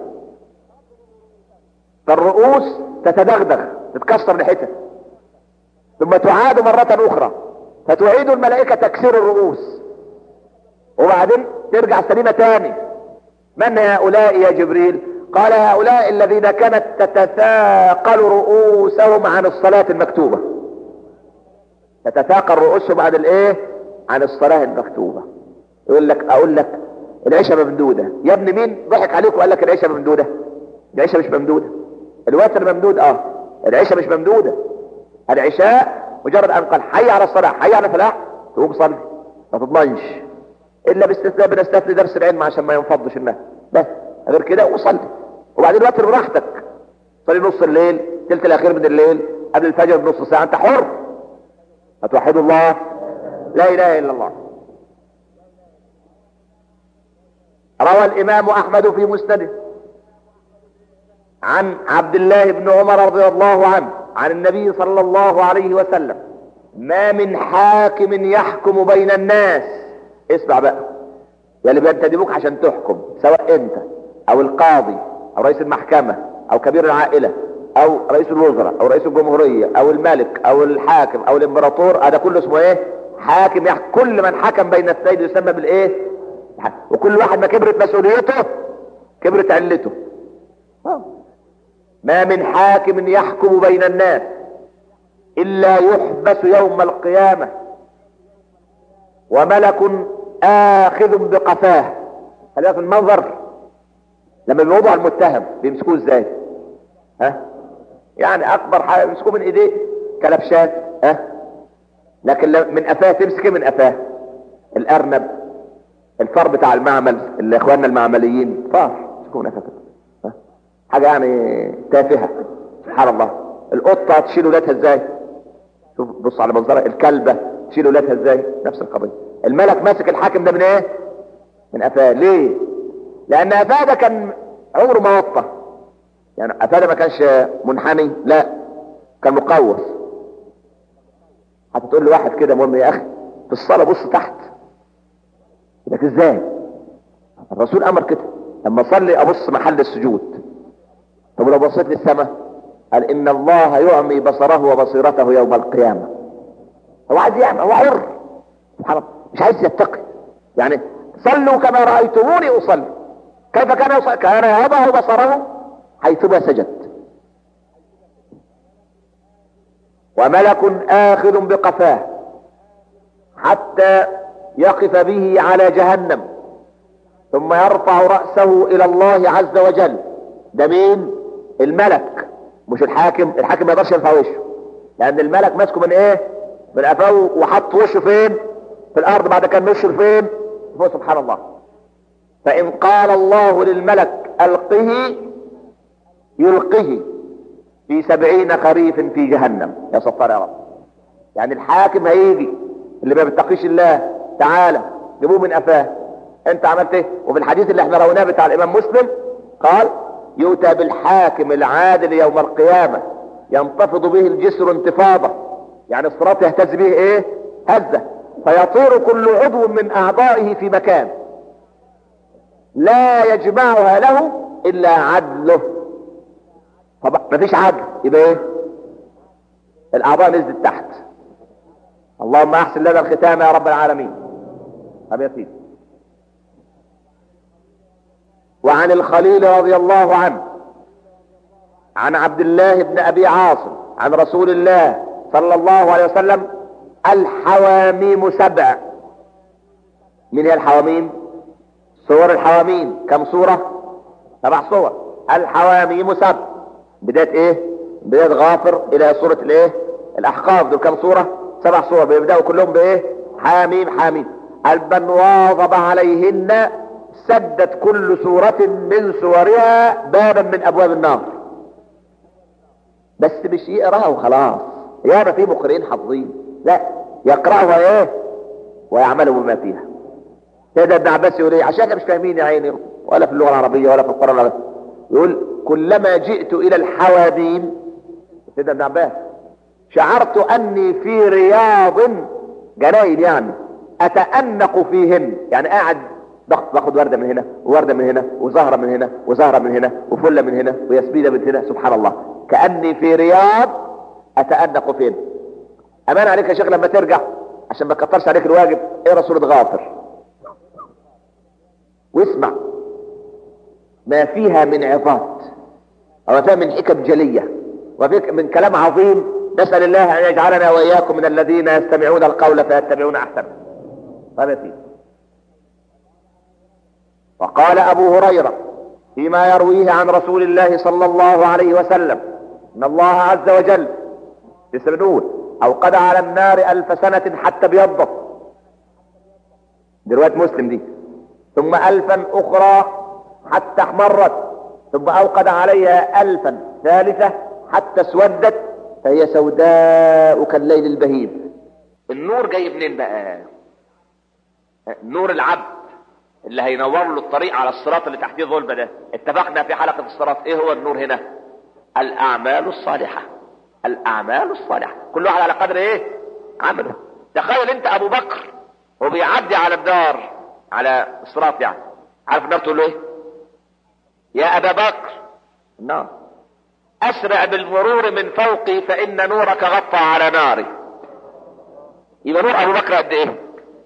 فالرؤوس تتدغدغ تتكسر لحتت، ثم تعاد مرة أخرى فتعيد الملائكة تكسير الرؤوس، وبعدين ترجع سليمة تاني. من هؤلاء يا جبريل؟ قال هؤلاء الذين كانت تتثاقل رؤوسهم عن الصلاة المكتوبة. تتثاقل رؤوسهم عن الايه؟ عن الصلاة المكتوبة. يقول لك اقول لك العشاء ممدودة يا ابن مين ضحك عليك وقال لك العشاء ممدودة؟ العشاء مش ممدودة، الوتر ممدود العشاء مش ممدودة. العشاء مجرد ان قال حي على الصلاة حي على الفلاح تقوم صلي ما تضمنش، الا باستثناء بنستثني درس العلم عشان ما ينفضش الناس، بس غير كده وصلي. وبعدين وتر براحتك، صلي نص الليل تلت الاخير من الليل قبل الفجر بنص ساعة، انت حر. هتوحدوا الله لا اله الا الله. روى الامام احمد في مسنده عن عبد الله بن عمر رضي الله عنه عن النبي صلى الله عليه وسلم ما من حاكم يحكم بين الناس، اسمع بقى يا اللي بينتدبوك عشان تحكم، سواء انت او القاضي او رئيس المحكمة او كبير العائلة او رئيس الوزراء او رئيس الجمهورية او الملك او الحاكم او الامبراطور، هذا كله اسمه ايه؟ حاكم. يحكم. كل من حكم بين اثنين يسمى بالايه؟ وكل واحد ما كبرت مسؤوليته كبرت علته. ما من حاكم يحكم بين الناس الا يحبس يوم القيامة وملك اخذ بقفاه. خلينا في المنظر لما بيوضع المتهم بيمسكوه ازاي؟ يعني اكبر حاجه بيمسكوه من ايديه كلبشات، لكن من قفاه تمسك من قفاه الارنب، الفار بتاع المعمل اللي اخواننا المعمليين فار يمسكوه من قفاه حاجه يعني تافهه. سبحان الله. القطه تشيل ولادها ازاي؟ شوف بص على منظرها. الكلبه تشيل ولادها ازاي؟ نفس القضيه. الملك ماسك الحاكم ده من ايه؟ من قفاه. ليه؟ لان قفاه ده كان عمره ما وطى، يعني قفاه ده ما كانش منحني، لا كان مقوس. هتقول له واحد كده مهم يا اخي في الصلاه بص تحت، لك ازاي؟ الرسول امر كده لما اصلي ابص محل السجود. طب لو بصيت للسماء قال ان الله يعمي بصره وبصيرته يوم القيامه. هو عايز يعمل، هو حر سبحان الله، مش عايز يتقي. يعني صلوا كما رايتموني اصلي. كيف كان يصلي؟ كان يضع بصره حيثما سجد. وملك آخذ بقفاه حتى يقف به على جهنم ثم يرفع رأسه إلى الله عز وجل. ده مين؟ الملك مش الحاكم. الحاكم ما يقدرش يرفع وشه لأن الملك ماسكه من إيه؟ من قفاه وحط وشه فين؟ في الأرض. بعد كان وشه فين؟ فوق. سبحان الله. فإن قال الله للملك ألقه يلقه في 70 خريف في جهنم. يا ستار يا رب. يعني الحاكم هيجي اللي ما بيتقيش الله تعالى جيبوه من قفاه. انت عملت ايه؟ وفي الحديث اللي احنا رويناه بتاع الامام مسلم قال يؤتى بالحاكم العادل يوم القيامة ينتفض به الجسر انتفاضة، يعني الصراط يهتز به ايه؟ هزة، فيطير كل عضو من اعضائه في مكان لا يجمعها له الا عدله. طبعا مفيش عدل يبقى ايه؟ الاعضاء نزلت تحت. اللهم احسن لنا الختام يا رب العالمين. طب يا سيدي وعن الخليل رضي الله عنه عن عبد الله بن ابي عاصم عن رسول الله صلى الله عليه وسلم: الحواميم 7. من هي الحواميم؟ صور الحواميم. كم صورة؟ 7 صور. الحواميم 7. بداية ايه؟ بداية غافر الى سورة الايه؟ الاحقاف. دول كم صورة؟ 7 صور بيبدأوا كلهم بايه؟ حاميم حاميم. من واظب عليهن سدت كل سورة من سورها بابا من ابواب النار. بس مش يقراها وخلاص، ياما في مقرئين حافظين، لا، يقرأها ايه ويعملوا بما فيها. سيدنا ابن عباس يقول ايه عشان مش فاهمين يا عيني ولا في اللغة العربية ولا في القرآن العربي؟ يقول: كلما جئت الى الحواميم، سيدنا ابن عباس، شعرت اني في رياض، جناين يعني، اتأنق فيهن، يعني قاعد باخد وردة من هنا ووردة من هنا وزهرة من هنا وزهرة من هنا وفلة من هنا وياسمينة من هنا، سبحان الله، كأني في رياض اتأنق فيهن. امان عليك يا شيخ لما ترجع عشان ما تكترش عليك الواجب، اقرا سورة غافر واسمع ما فيها من عظات وما فيها من حكم جلية وفيها من كلام عظيم. نسأل الله ان يجعلنا واياكم من الذين يستمعون القول فيتبعون احسنه. طيب. وقال ابو هريرة فيما يرويه عن رسول الله صلى الله عليه وسلم: ان الله عز وجل يسردون اوقد على النار 1000 سنة حتى ابيضت، دي رواية مسلم دي، ثم 1000 اخرى حتى احمرت، ثم اوقد عليها 1000 ثالثة حتى اسودت فهي سوداء كالليل البهيم. النور جاي منين بقى؟ نور العبد اللي هينور له الطريق على الصراط اللي تحتيه ظلمة ده. اتفقنا في حلقة الصراط ايه هو النور هنا؟ الاعمال الصالحة. الاعمال الصالحة كل واحد على قدر ايه؟ عمله. تخيل انت ابو بكر وبيعدي على النار، على الصراط يعني، عارف النار تقول له ايه؟ يا ابا بكر، النار، اسرع بالمرور من فوقي فان نورك غطى على ناري. يبقى نور ابو بكر قد ايه؟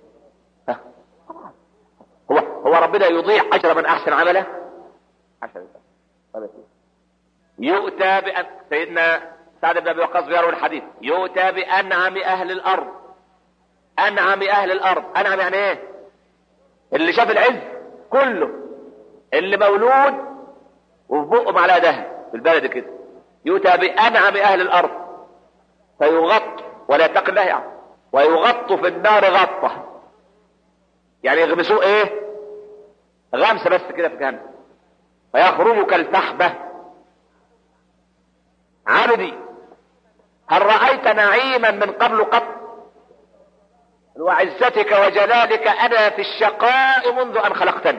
هو ربنا يضيع اجر من احسن عمله؟ يؤتى بأن سيدنا سعد بن ابي وقاص بيروي الحديث: يؤتى بانعم اهل الارض. انعم اهل الارض، انعم يعني ايه؟ اللي شاف العز كله، اللي مولود وفي بقه معلقه دهب في البلد كده. يؤتى بانعم اهل الارض فيغط، ولا يتقي الله يعني، ويغط في النار غطه، يعني يغمسوه ايه؟ غمسه بس كده في جهنم، فيخرج كالفحبه. عبدي هل رأيت نعيما من قبل قط؟ وعزتك وجلالك انا في الشقاء منذ ان خلقتني.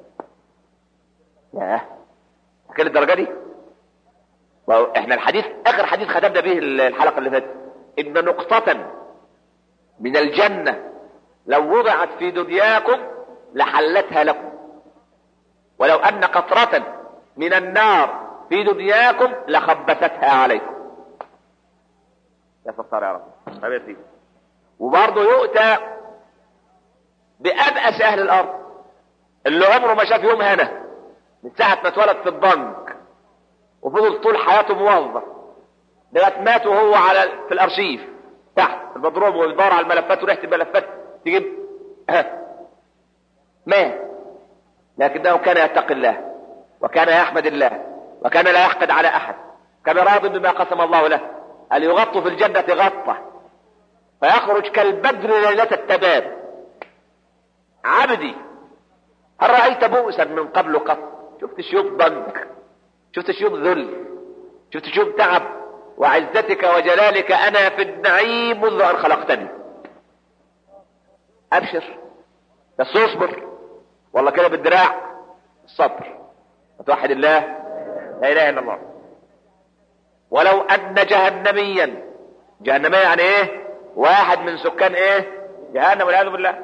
ياه، كل الدرجه دي؟ احنا الحديث اخر حديث ختمنا به الحلقه اللي فاتت: ان نقطه من الجنه لو وضعت في دنياكم لحلتها لكم، ولو ان قطره من النار في دنياكم لخبثتها عليكم. يا ستار يا رب. وبرضه يؤتى بأبأس اهل الارض، اللي عمره ما شاف يوم هنا من ساعة ما اتولد في البنك وفضل طول حياته موظف لغاية مات وهو في الارشيف تحت المضروب ويدور على الملفات وريحة الملفات تجيب مات، لكنه كان يتقي الله وكان يحمد الله وكان لا يحقد على احد، كان راض بما قسم الله له. هل يغط في الجنة غطة فيخرج كالبدر ليلة التباب. عبدي هل رأيت بؤسا من قبل قط؟ شفت شيوخ ضنك، شفت شيوخ ذل، شفت شيوخ تعب؟ وعزتك وجلالك انا في النعيم منذ ان خلقتني. ابشر بس اصبر، والله كده بالدراع الصبر، وتوحد الله لا اله الا الله. ولو ان جهنميا، جهنمية يعني ايه؟ واحد من سكان ايه؟ جهنم والعياذ بالله،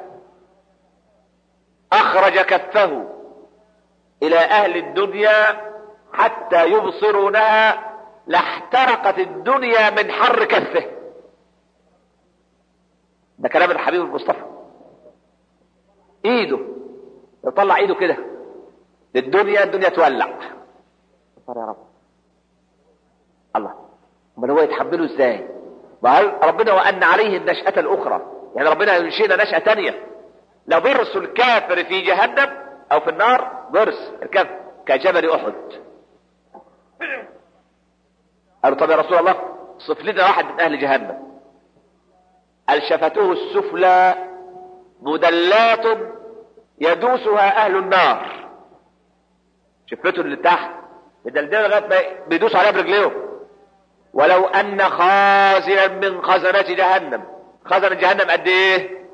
اخرج كفه الى اهل الدنيا حتى يبصرونها لاحترقت الدنيا من حر كفه. ده كلام الحبيب المصطفى. ايده يطلع ايده كده الدنيا تولع. يا رب الله، امال هو يتحمله ازاي؟ وهل ربنا وان عليه النشأة الاخرى، يعني ربنا ينشئنا نشأة تانية. لو برس الكافر في جهنم او في النار، برس الكافر كجبل احد. قالوا طب يا رسول الله صف لنا واحد من اهل جهنم. قال شفته السفلى مدلات يدوسها اهل النار. شفته اللي تحت مدلدله لغايه ما بيدوسوا عليها برجليهم. ولو ان خازنا من خزنة جهنم، خزنة جهنم قد ايه؟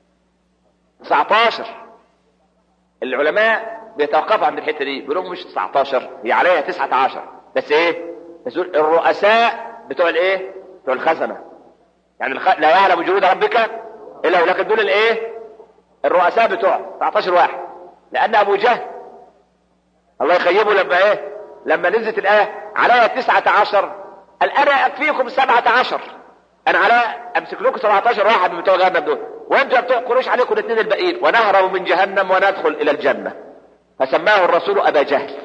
19. العلماء بيتوقفوا عند الحته دي، بيقولوا مش 19، هي عليها 19، بس ايه؟ بس الرؤساء بتوع الايه؟ بتوع الخزنه. يعني لا يعلم جنود ربك الا هو، لكن دول الايه؟ الرؤساء بتوع 19 واحد. لان ابو جهل الله يخيبه لما ايه؟ لما نزلت الايه عليها 19 قال انا اكفيكم 17، انا على امسك لكم 17 واحد من بتوع جهنم دول، وانتوا بتوع قريش عليكم الاثنين الباقيين، ونهرب من جهنم وندخل الى الجنه. فسماه الرسول ابا جهل.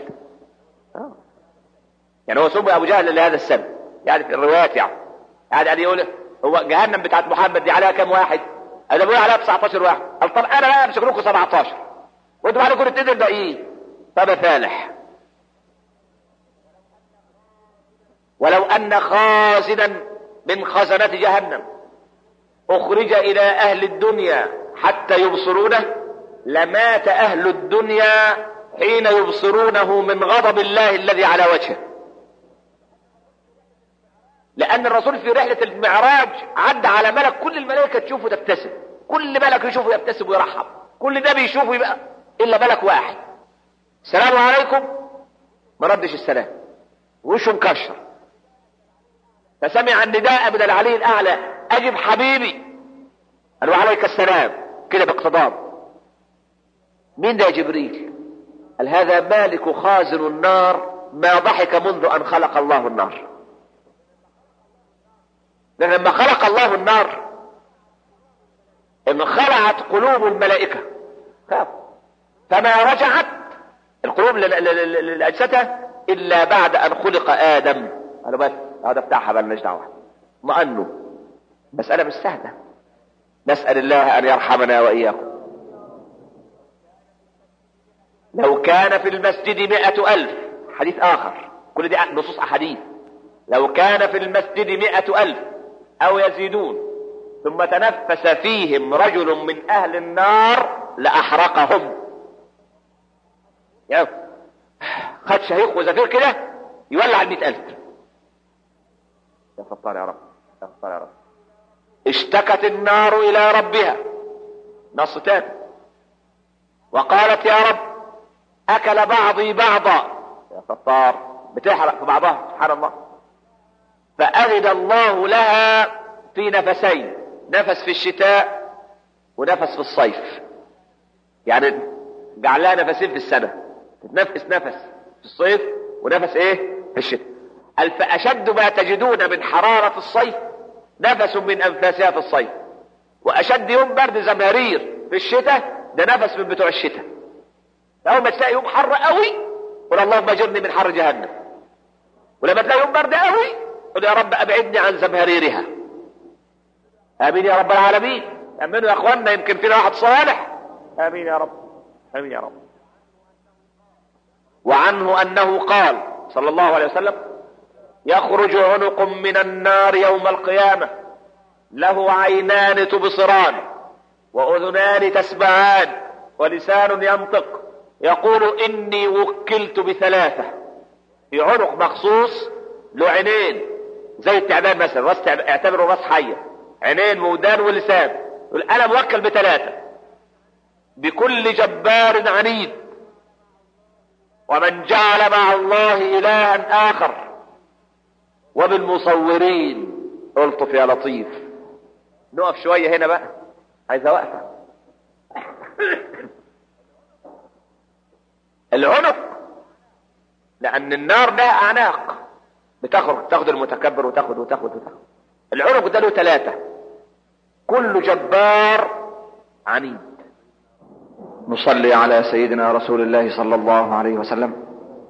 يعني هو سمي ابو جهل لهذا السبب، يعني في الروايات يعني يقول هو جهنم بتاعت محمد دي عليها كم واحد؟ انا بقول عليها 19 واحد. قال طب انا بقى امسك لكم 17 وانتوا عليكم الاثنين الباقيين. فبفالح. ولو ان خازنا من خزنة جهنم اخرج الى اهل الدنيا حتى يبصرونه لمات اهل الدنيا حين يبصرونه من غضب الله الذي على وجهه. لان الرسول في رحلة المعراج عدى على ملك كل الملائكة تشوفه تبتسم، كل ملك يشوفه يبتسم ويرحب، كل نبي يشوفه يبقى الا ملك واحد السلام عليكم ما ردش السلام، وشه مكشر. فسمع النداء من العلي الاعلى اجب حبيبي، قال وعليك السلام كده باقتضاب. مين ده يا جبريل؟ قال هذا مالك خازن النار ما ضحك منذ ان خلق الله النار. لان لما خلق الله النار انخلعت قلوب الملائكة فما رجعت القلوب لاجسادها الا بعد ان خلق ادم. قالوا بس هذا بتاعها بقى مالناش دعوه. ما انه مساله مش سهله. نسال الله ان يرحمنا واياكم. لو كان في المسجد 100,000، حديث اخر، كل دي نصوص احاديث. لو كان في المسجد 100,000 او يزيدون ثم تنفس فيهم رجل من اهل النار لاحرقهم. يعني خد شهيق وزفير كده يولع 100,000. يا ستار يا رب، يا ستار يا رب. اشتكت النار الى ربها، نص تاني، وقالت يا رب اكل بعضي بعضا. يا ستار، بتحرق في بعضها سبحان الله. فأذن الله لها في نفسين، نفس في الشتاء ونفس في الصيف. يعني جعل لها نفسين في السنة، تتنفس نفس في الصيف ونفس ايه في الشتاء. قال فأشد ما تجدون من حرارة الصيف نفس من أنفاسها في الصيف، وأشد يوم برد زمهرير في الشتاء ده نفس من بتوع الشتاء. أول ما تلاقي يوم حر قوي قل اللهم اجرني من حر جهنم، ولما تلاقي يوم برد قوي قل يا رب أبعدني عن زمهريرها. آمين يا رب العالمين. أمنوا يا أخوانا، يمكن فينا واحد صالح. آمين يا رب، آمين يا رب. وعنه أنه قال صلى الله عليه وسلم يخرج عنق من النار يوم القيامة له عينان تبصران وأذنان تسمعان ولسان ينطق يقول إني وكلت بثلاثة. في عنق مخصوص له عينين زي التعبان مثلا، راس اعتبره راس حية، عينين وودان ولسان. يقول أنا موكل بثلاثة، بكل جبار عنيد ومن جعل مع الله إلها آخر وبالمصورين. الطف يا لطيف. نقف شوية هنا بقى، عايزة وقفة. العنق لأن النار لها أعناق تاخد المتكبر وتاخد. العنق ده له 3، كل جبار عنيد. نصلي على سيدنا رسول الله صلى الله عليه وسلم.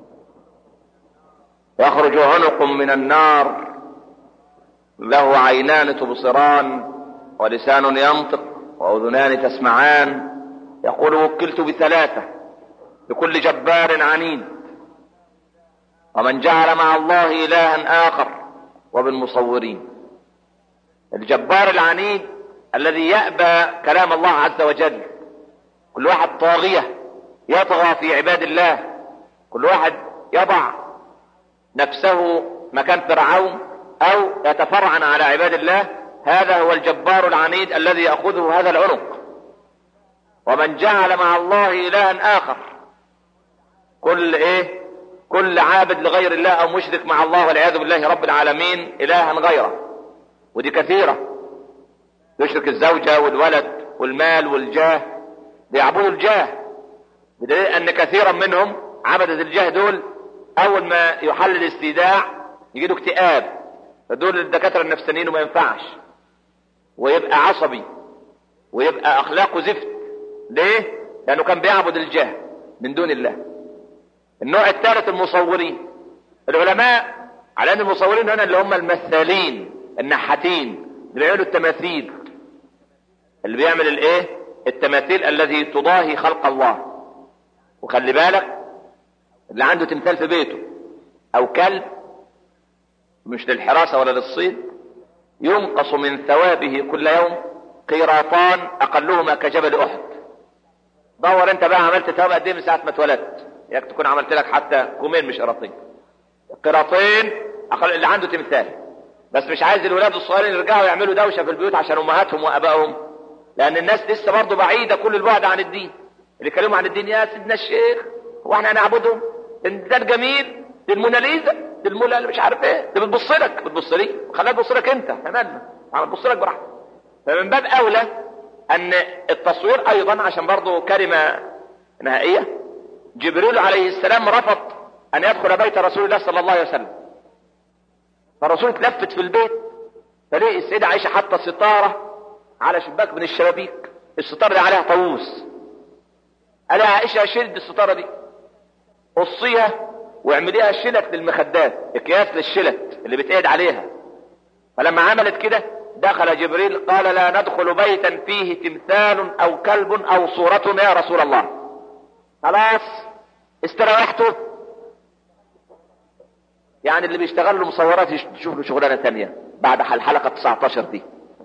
يخرج عنق من النار له عينان تبصران ولسان ينطق وأذنان تسمعان، يقول وكلت بثلاثة لكل جبار عنيد، ومن جعل مع الله إلها آخر، وبالمصورين. الجبار العنيد الذي يأبى كلام الله عز وجل، كل واحد طاغية يطغى في عباد الله، كل واحد يضع نفسه مكان فرعون أو يتفرعن على عباد الله، هذا هو الجبار العنيد الذي يأخذه هذا العنق. ومن جعل مع الله إلها آخر، كل عابد لغير الله أو مشرك مع الله والعياذ بالله رب العالمين إلها غيره، ودي كثيرة. يشرك الزوجة والولد والمال والجاه، بيعبدوا الجاه، بدليل أن كثيرا منهم عبدة الجاه دول أول ما يحل الاستيداع يجدوا اكتئاب، فدول الدكاترة النفسانيين وما ينفعش، ويبقى عصبي ويبقى أخلاقه زفت. ليه؟ لأنه كان بيعبد الجاه من دون الله. النوع الثالث المصورين. العلماء على أن المصورين هنا اللي هم المثالين النحاتين اللي بيعملوا التماثيل، اللي بيعمل التماثيل الذي تضاهي خلق الله. وخلي بالك اللي عنده تمثال في بيته او كلب مش للحراسة ولا للصيد، ينقص من ثوابه كل يوم قيراطان اقلهما كجبل احد. دور انت بقى عملت ثواب قد ايه من ساعة ما اتولدت، ياك تكون عملت لك حتى كومين مش قراطين. قيراطين اقل اللي عنده تمثال. بس مش عايز الولاد الصغيرين يرجعوا يعملوا دوشة في البيوت عشان امهاتهم وابائهم، لان الناس لسه برضه بعيدة كل البعد عن الدين. اللي يكلموا عن الدين يا سيدنا الشيخ هو احنا هنعبدهم؟ ده الجميل، دي الموناليزا، دي المولا اللي مش عارف ايه، دي بتبص لي خليها تبص لك انت، تمام، بتبص لك براحتك. فمن باب اولى ان التصوير ايضا عشان برضه كلمة نهائية. جبريل عليه السلام رفض ان يدخل بيت رسول الله صلى الله عليه وسلم، فالرسول اتلفت في البيت فلقي السيدة عائشة حاطة ستارة على شباك من الشبابيك، الستارة دي عليها طاووس. قال يا عائشة شيل الستارة دي، قصيها واعمليها شلت للمخدات، اكياس للشلت اللي بتقعد عليها. فلما عملت كده دخل جبريل قال لا ندخل بيتا فيه تمثال او كلب او صورة يا رسول الله. خلاص استريحتوا. يعني اللي بيشتغل له مصورات يشوف له شغلانة ثانية بعد الحلقة 19 دي.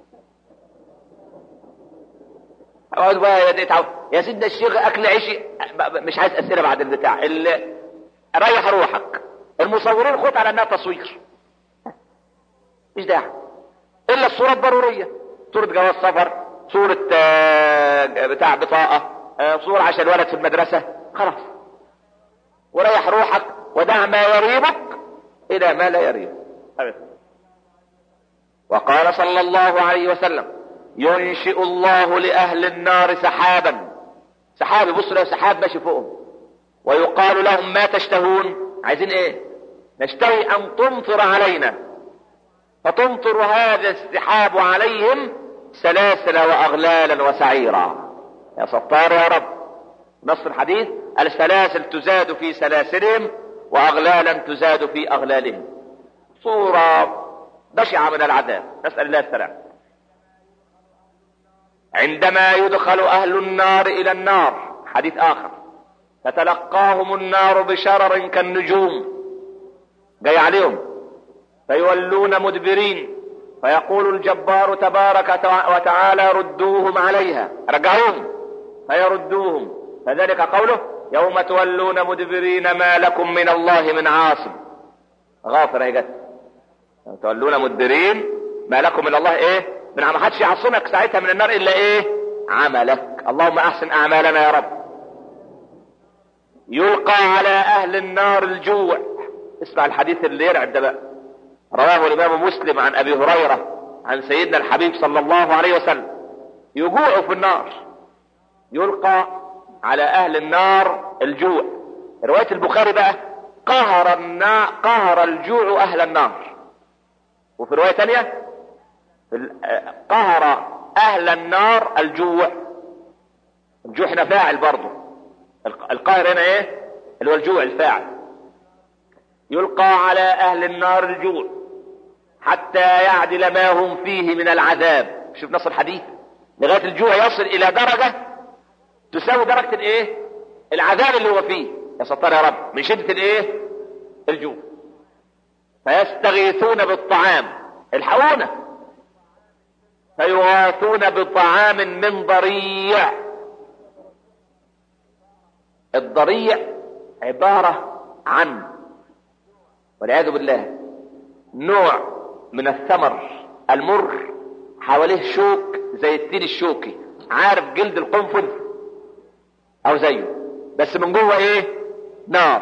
اقعد بقى يا سيدنا الشيخ اكل عيشي، مش عايز اسئله بعد البتاع. ريح روحك. المصورين خد على انها تصوير، مش داعي الا الصوره الضروريه، صوره جواز سفر، صوره بتاع بطاقه، صوره عشان الولد في المدرسه، خلاص. وريح روحك ودع ما يريبك الى ما لا يريبك. وقال صلى الله عليه وسلم ينشئ الله لأهل النار سحابا، سحاب يبص له سحاب ماشي فوقهم، ويقال لهم ما تشتهون، عايزين ايه؟ نشتهي ان تمطر علينا، فتمطر هذا السحاب عليهم سلاسل واغلالا وسعيرا. يا ستار يا رب. نص الحديث السلاسل تزاد في سلاسلهم واغلالا تزاد في اغلالهم. صورة بشعة من العذاب، نسأل الله السلام. عندما يدخل أهل النار إلى النار، حديث آخر، فتلقاهم النار بشرر كالنجوم جاي عليهم، فيولون مدبرين، فيقول الجبار تبارك وتعالى ردوهم عليها، رجعوهم، فيردوهم. فذلك قوله يوم تولون مدبرين ما لكم من الله من عاصم. غافر يا جد، تولون مدبرين ما لكم من الله من ما حدش يعصمك ساعتها من النار الا عملك. اللهم احسن اعمالنا يا رب. يلقى على اهل النار الجوع. اسمع الحديث اللي يرعب ده بقى، رواه الامام مسلم عن ابي هريرة عن سيدنا الحبيب صلى الله عليه وسلم. يجوعوا في النار، يلقى على اهل النار الجوع. رواية البخاري بقى قهر الجوع اهل النار، وفي رواية تانية قهر اهل النار الجوع. الجوع هنا فاعل برضه، القاهر هنا ايه اللي هو الجوع الفاعل. يلقى على اهل النار الجوع حتى يعدل ما هم فيه من العذاب. شوف نص الحديث، لغاية الجوع يصل الى درجة تساوي درجة الايه العذاب اللي هو فيه، يا ستار يا رب، من شدة الايه الجوع. فيستغيثون بالطعام، الحقونا، فيغاثون بطعام من ضريع. الضريع عبارة عن والعياذ بالله نوع من الثمر المر حواليه شوك زي التين الشوكي، عارف جلد القنفذ او زيه، بس من جوه ايه نار.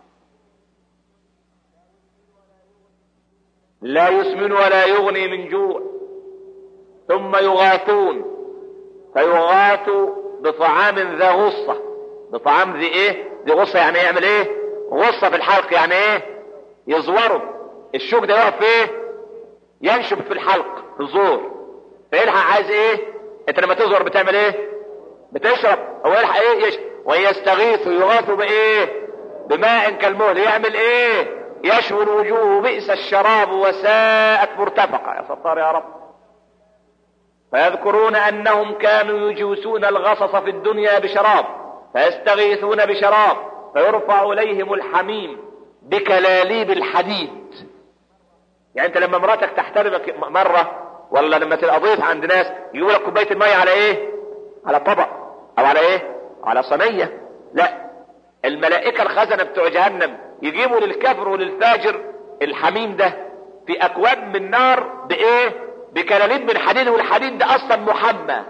لا يسمن ولا يغني من جوع. ثم يغاثون، فيغاثوا بطعام ذا غصة. بطعام ذي ايه ذي غصة، يعني يعمل ايه غصة في الحلق، يعني ايه يزوروا الشوك ده يقف ايه ينشب في الحلق في الزور، فيلحق عايز ايه. انت لما تزور بتعمل ايه بتشرب، هو يلحق ايه يشرب. ويستغيثوا يغاثوا بايه بماء كالمهل، يعمل ايه يشوي الوجوه بئس الشراب وساءت مرتفقة. يا ستار يا رب. فيذكرون انهم كانوا يجوسون الغصص في الدنيا بشراب، فيستغيثون بشراب فيرفع اليهم الحميم بكلاليب الحديد. يعني انت لما مراتك تحترمك مرة، ولا لما تبقى ضيف عند ناس يجيبوا لك كوبايه الميه على ايه على طبق او على ايه على صينيه، لا، الملائكه الخزنه بتوع جهنم يجيبوا للكافر وللفاجر الحميم ده في اكواب من نار بايه بكلاليب من حديد، والحديد ده اصلا محمى.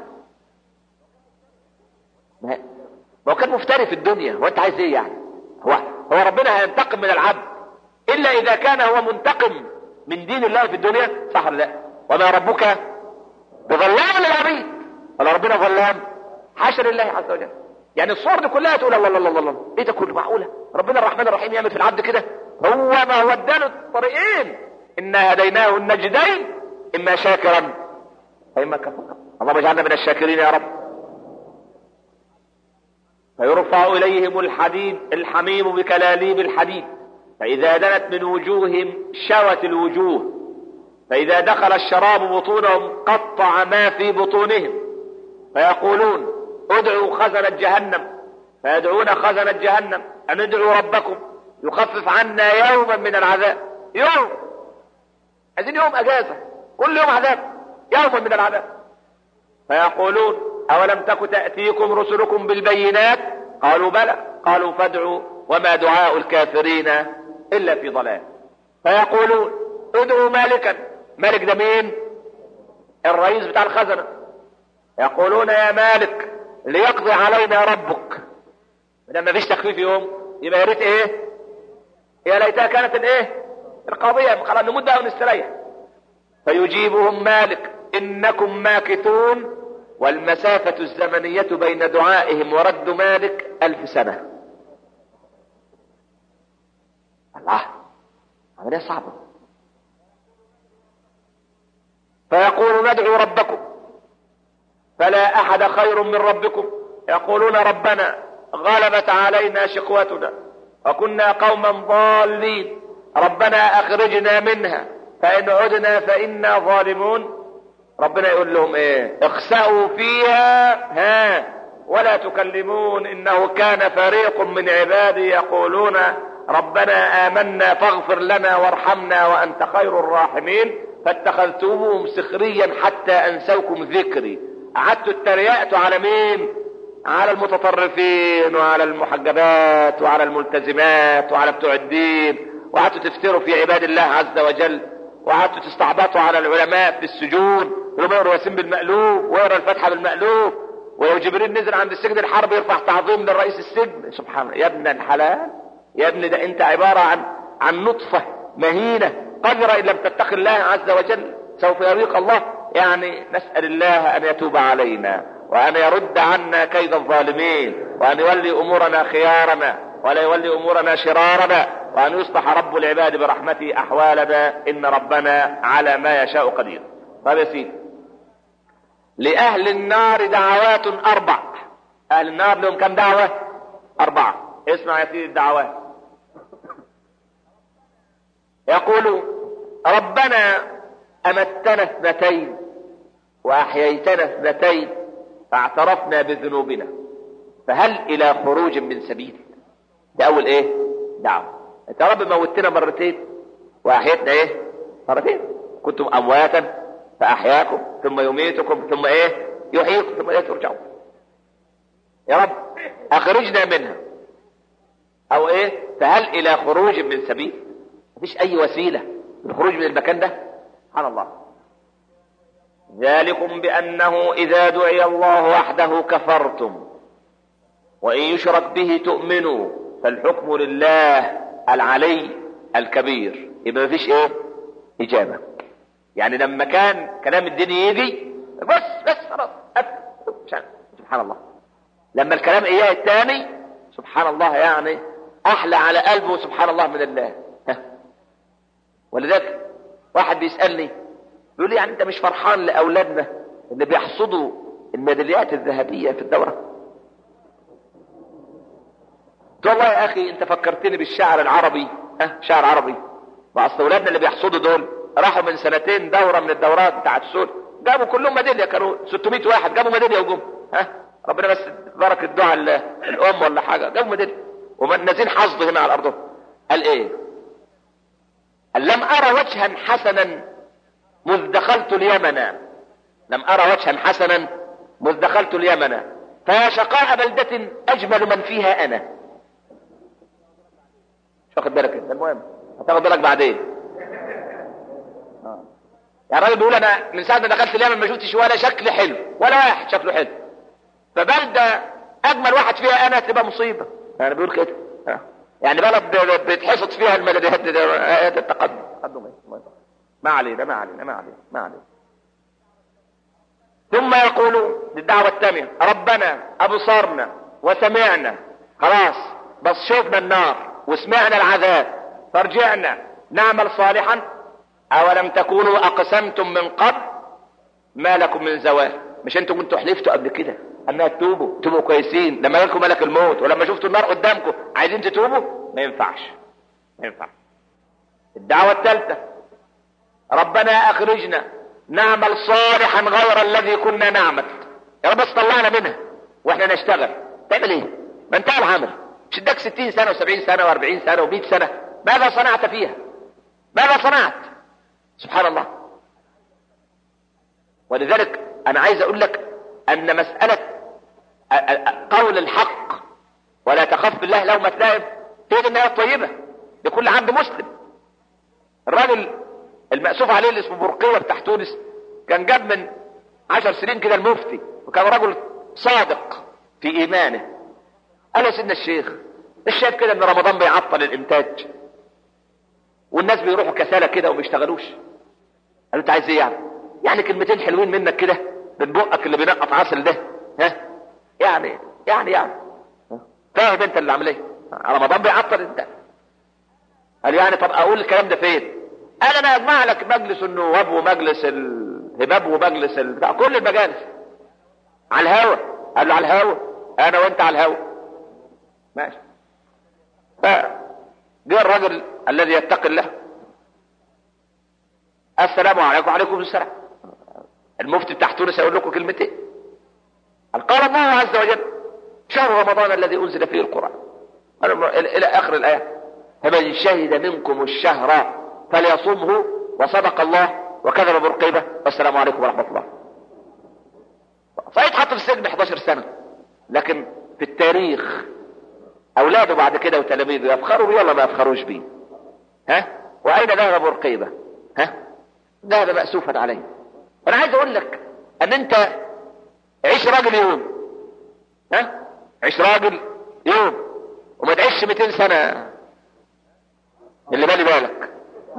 ما هو كان مفتري في الدنيا، وانت عايز ايه يعني؟ هو ربنا هينتقم من العبد الا اذا كان هو منتقم من دين الله في الدنيا، صح ولا لا؟ وما ربك بظلام للعبيد، ولا ربنا ظلام؟ حاشا لله عز وجل. يعني الصور دي كلها تقول الله الله الله الله، ايه ده كله معقوله؟ ربنا الرحمن الرحيم يعمل في العبد كده؟ هو ما هو اداله الطريقين، انا هديناه النجدين، اما شاكرا واما كفورا. اللهم اجعلنا من الشاكرين يا رب. فيرفع اليهم الحميم بكلاليب الحديد، فاذا دنت من وجوههم شوت الوجوه، فاذا دخل الشراب بطونهم قطع ما في بطونهم، فيقولون ادعوا خزنة جهنم، فيدعون خزنة جهنم ان ادعوا ربكم يخفف عنا يوما من العذاب. يوم عايزين يوم اجازة، كل يوم عذاب، يوما من العذاب. فيقولون اولم تك تأتيكم رسلكم بالبينات؟ قالوا بلى. قالوا فادعوا وما دعاء الكافرين الا في ضلال. فيقولون ادعوا مالكا. مالك ده مين؟ الرئيس بتاع الخزنة. يقولون يا مالك ليقضي علينا ربك. لما فيش تخفيف يوم يبقى يا ريت ايه يا ليتها كانت الايه القضية، خلاص نموت بقى ونستريح. فيجيبهم مالك انكم ماكثون، والمسافة الزمنية بين دعائهم ورد مالك 1000 سنة. الله، عملية صعبة. فيقول ندعو ربكم فلا احد خير من ربكم. يقولون ربنا غلبت علينا شقوتنا وكنا قوما ضالين، ربنا اخرجنا منها فان عدنا فانا ظالمون. ربنا يقول لهم ايه؟ اخسأوا فيها ولا تكلمون انه كان فريق من عبادي يقولون ربنا آمنا فاغفر لنا وارحمنا وانت خير الراحمين فاتخذتموهم سخريا حتى انسوكم ذكري. قعدتوا اتريقتوا على مين؟ على المتطرفين وعلى المحجبات وعلى الملتزمات وعلى بتوع الدين، وقعدتوا تفتروا في عباد الله عز وجل، وقعدتوا تستعبطوا على العلماء في السجون، ولما يقروا ياسين بالمقلوب ويقرا الفاتحه بالمقلوب، ولو جبريل نزل عند السجن الحرب يرفع تعظيم للرئيس السجن. سبحان الله. يا ابن الحلال، يا ابن ده انت عباره عن نطفه مهينه قذره ان لم تتقي الله عز وجل سوف يريق الله. يعني نسال الله ان يتوب علينا وان يرد عنا كيد الظالمين، وان يولي امورنا خيارنا ولا يولي امورنا شرارنا، وان يصلح رب العباد برحمته احوالنا، ان ربنا على ما يشاء قدير. طيب يا سيدي، لأهل النار دعوات 4. اهل النار لهم كم دعوة؟ 4. اسمع يا سيدي الدعوات. يقول ربنا امتنا 2 واحييتنا 2 فاعترفنا بذنوبنا فهل الى خروج من سبيل. ده اول ايه؟ دعوة. انت يا رب موتنا 2 مرتين واحيتنا ايه؟ 2 مرتين. كنتم امواتا فاحياكم ثم يميتكم ثم ايه؟ يحييكم ثم اليه ترجعون. يا رب اخرجنا منها، او ايه؟ فهل الى خروج من سبيل. مفيش اي وسيلة للخروج من المكان ده. سبحان الله. ذلكم بانه اذا دعي الله وحده كفرتم وان يشرك به تؤمنوا فالحكم لله العلي الكبير. يبقى مفيش ايه؟ اجابة. يعني لما كان كلام الدين يجي بس خلاص. سبحان الله. لما الكلام اياه الثاني سبحان الله يعني احلى على قلبه سبحان الله من الله. ولذلك واحد بيسألني بيقول لي يعني انت مش فرحان لاولادنا اللي بيحصدوا الميداليات الذهبية في الدورة؟ قلت والله يا اخي انت فكرتني بالشعر العربي. شعر عربي. واصل اولادنا اللي بيحصدوا دول راحوا من 2 دورة من الدورات بتاعت السود، جابوا كلهم ميدالية. كانوا 600 واحد جابوا ميدالية وجم. ربنا بس بارك الدعاء الام ولا حاجة جابوا ميدالية ونازلين حصد هنا على الارض. قال ايه؟ قال لم ارى وجها حسنا مذ دخلت اليمن. لم ارى وجها حسنا مذ دخلت اليمن فيا شقاء بلدة اجمل من فيها انا. مش واخد بالك انت؟ المهم هتاخد بالك بعدين. يعني الراجل بيقول انا من ساعه ما دخلت اليمن ما شفتش ولا شكل حلو ولا واحد شكله حلو، فبلده اجمل واحد فيها انا تبقى مصيبه. يعني بيقول كده. يعني بلد بتحصد فيها الميداليات ايات التقدم. ما علينا. ثم يقول للدعوة الثانية ربنا ابصرنا وسمعنا. خلاص بس شوفنا النار وسمعنا العذاب فارجعنا نعمل صالحا اولم تكونوا اقسمتم من قبل ما لكم من زوال. مش انتم كنتوا حلفتوا قبل كده انها تتوبوا كويسين لما جالكم ملك الموت ولما شفتوا النار قدامكم عايزين تتوبوا؟ ما ينفعش. الدعوة الثالثة ربنا اخرجنا نعمل صالحا غير الذي كنا نعمل. يا رب بس طلعنا منها واحنا نشتغل. تعمل ايه؟ ما انتهى العمل. مش اداك 60 سنة و70 سنة و40 سنة و100 سنة. ماذا صنعت فيها؟ ماذا صنعت؟ سبحان الله. ولذلك انا عايز اقول لك ان مسألة قول الحق ولا تخاف بالله لومة لائم هي النهاية الطيبة لكل عبد مسلم. الراجل المأسوف عليه اللي اسمه برقية بتاع تونس كان جاب من 10 سنين كده المفتي وكان رجل صادق في ايمانه. قال يا سيدنا الشيخ شايف كده ان رمضان بيعطل الانتاج والناس بيروحوا كسالة كده وما بيشتغلوش. قال انت عايز ايه يعني؟ يعني كلمتين حلوين منك كده من بقك اللي بينقط عسل ده. يعني فاهم انت اللي عمليه؟ رمضان بيعطل انت. قال يعني طب اقول الكلام ده فين؟ قال انا اجمع لك مجلس النواب ومجلس الهباب ومجلس بتاع كل المجالس على الهوا. قال له على الهوا؟ انا وانت على الهوا. ماشي. فجاء الرجل الذي يتقي الله السلام عليكم. وعليكم السلام. المفتي بتاع تونس يقول لكم كلمتين. قال الله عز وجل شهر رمضان الذي انزل فيه القرآن الى اخر الايه. فمن شهد منكم الشهر فليصمه وصدق الله وكذب برقيبه والسلام عليكم ورحمه الله. فيتحط في السجن 11 سنه. لكن في التاريخ اولاده بعد كده وتلاميذه يفخروا بيه ولا ما يفخروش بيه؟ واين ذهب برقيبه؟ ذهب مأسوفا عليه. انا عايز اقول لك ان انت عيش راجل يوم. عيش راجل يوم وما تعيش 200 سنة اللي بالي بالك.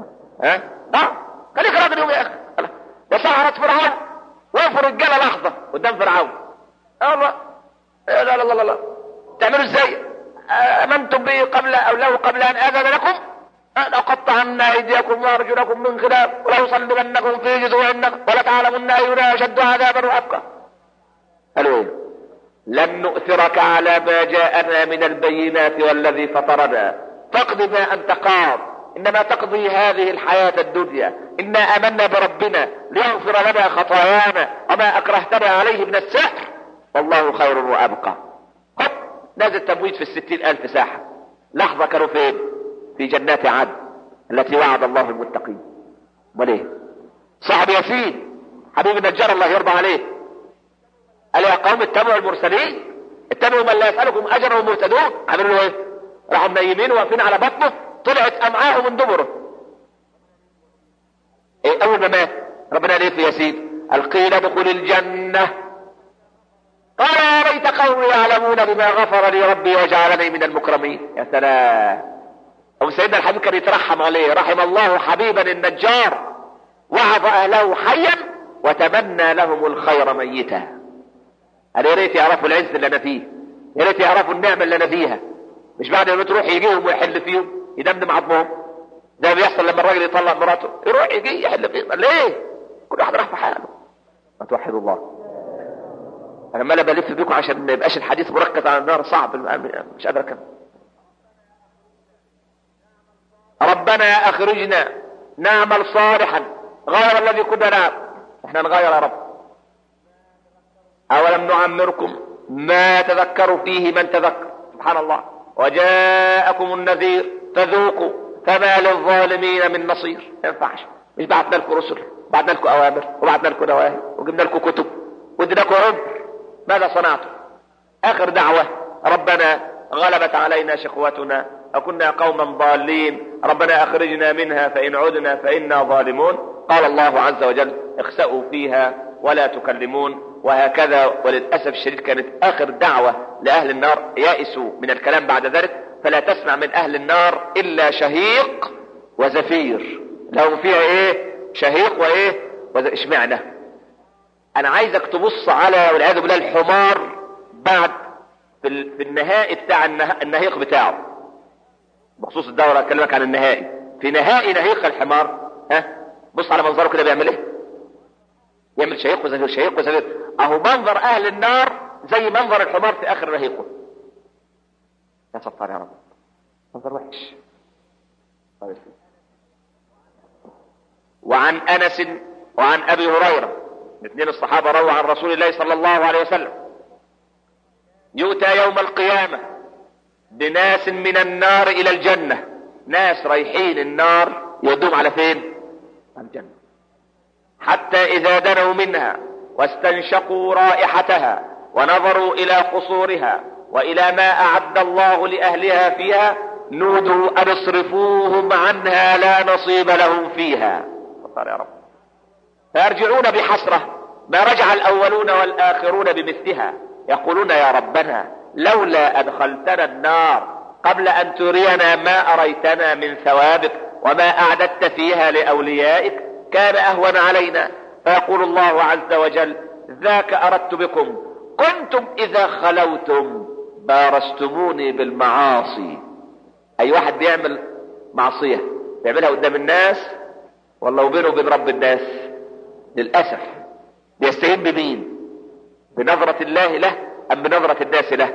خليك راجل يوم يا اخي. يا سحرة فرعون وقفوا رجاله لحظة قدام فرعون. الله لا تعملوا ازاي؟ امنتم به قبل او له قبل ان اذن لكم لأقطعن ايديكم وارجلكم من خلاف ولأصلبنكم في جذوع النخل ولتعلمن اينا اشد عذابا وابقى. قالوا ايه؟ لن نؤثرك على ما جاءنا من البينات والذي فطرنا فاقض ما أنت قاض إنما تقضي هذه الحياة الدنيا إنا آمنا بربنا ليغفر لنا خطايانا وما أكرهتنا عليه من السحر والله خير وأبقى. قد نازل تمويد في 60,000 ساحة. لحظة كانوا فين؟ في جنات عدن التي وعد الله المتقين. وليه؟ صاحب ياسين حبيب النجار الله يرضى عليه قال يا قوم اتبعوا المرسلين اتبعوا من لا يسألكم أجرا وهم مهتدون. عملوا له ايه؟ راحوا منيمين واقفين على بطنه طلعت أمعاءه من دبره. ايه أول ما مات ربنا قال ايه في ياسين؟ قال قيل ادخل الجنة قال يا ليت قومي يعلمون بما غفر لي ربي وجعلني من المكرمين. يا سلام. سيدنا الحبيب كان يترحم عليه رحم الله حبيبا النجار وعظ أهله حيا وتمنى لهم الخير ميتا. قال يا ريت يعرفوا العز اللي انا فيه يا ريت يعرفوا النعمة اللي انا فيها مش بعد ما تروح يجيهم ويحل فيهم يدمدم عظمهم زي ما بيحصل لما الراجل يطلق مراته يروح يجي يحل فيهم. ليه؟ كل واحد راح في حاله. ما توحدوا الله. انا ما بلف بيكم عشان ما يبقاش الحديث مركز على النار صعب مش قادر اكمل. ربنا اخرجنا نعمل صالحا غير الذي كنا نعمل. احنا نغير يا رب. اولم نعمركم ما تذكروا فيه من تذكر. سبحان الله. وجاءكم النذير فذوقوا فما للظالمين من نصير. ما ينفعش. مش بعتنا لكم رسل بعتنا لكم اوامر وبعتنا لكم نواهي وجبنا لكم كتب وادينا لكم عمر. ماذا صنعتم؟ اخر دعوة ربنا غلبت علينا شقوتنا وكنا قوما ضالين ربنا اخرجنا منها فان عدنا فانا ظالمون. قال الله عز وجل اخسأوا فيها ولا تكلمون. وهكذا وللأسف الشديد كانت آخر دعوة لأهل النار يائسوا من الكلام بعد ذلك. فلا تسمع من أهل النار إلا شهيق وزفير. لهم فيها إيه؟ شهيق وإيه؟ اشمعنى؟ أنا عايزك تبص على والعياذ بالله الحمار بعد في النهائي بتاع النهيق بتاعه بخصوص الدورة. أكلمك عن النهائي. في نهائي نهيق الحمار بص على منظره كده بيعمل إيه؟ يعمل شهيق وزفير شهيق وزفير. اهو منظر اهل النار زي منظر الحمار في اخر رهيقه. يا ستار يا رب. منظر وحش. وعن انس وعن ابي هريره الاثنين الصحابه رووا عن رسول الله صلى الله عليه وسلم يؤتى يوم القيامه بناس من النار الى الجنه. ناس رايحين النار يودوهم على فين؟ على الجنه. حتى إذا دنوا منها واستنشقوا رائحتها ونظروا إلى قصورها وإلى ما أعد الله لأهلها فيها نودوا أن اصرفوهم عنها لا نصيب لهم فيها. يا رب. فيرجعون بحسرة ما رجع الأولون والآخرون بمثلها يقولون يا ربنا لولا أدخلتنا النار قبل أن ترينا ما أريتنا من ثوابك وما أعددت فيها لأوليائك كان أهون علينا. فيقول الله عز وجل ذاك أردت بكم كنتم إذا خلوتم بارستموني بالمعاصي. أي واحد بيعمل معصية بيعملها قدام الناس والله وبينه وبين رب الناس للأسف بيستهين بمين؟ بنظرة الله له أم بنظرة الناس له؟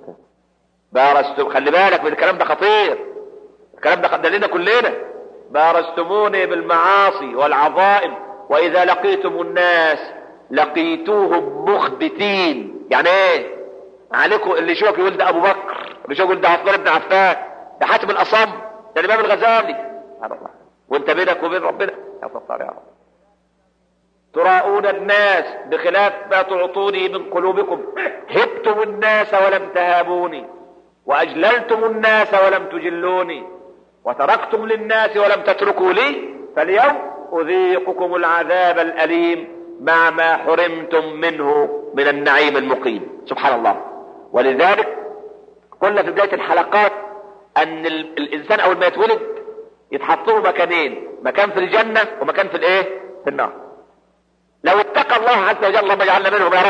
بارستم. خلي بالك من الكلام ده خطير. الكلام ده خدلنا كلنا. بارستموني بالمعاصي والعظائم واذا لقيتم الناس لقيتوهم مخبتين. يعني ايه؟ عليكم اللي يشوفك يقول ده ابو بكر اللي يشوفك يقول ده عثمان بن عفان ده حاتم الاصم ده الامام الغزالي. وانت بينك وبين ربنا يا ستار يا رب. تراؤون الناس بخلاف ما تعطوني من قلوبكم. هبتم الناس ولم تهابوني واجللتم الناس ولم تجلوني وتركتم للناس ولم تتركوا لي فاليوم أذيقكم العذاب الأليم مع ما حرمتم منه من النعيم المقيم. سبحان الله. ولذلك قلنا في بداية الحلقات أن الإنسان أول ما يتولد يتحط له مكانين، مكان في الجنة ومكان في الإيه؟ في النار. لو اتقى الله عز وجل اللهم اجعلنا منهم يا رب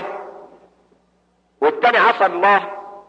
والتاني عصى الله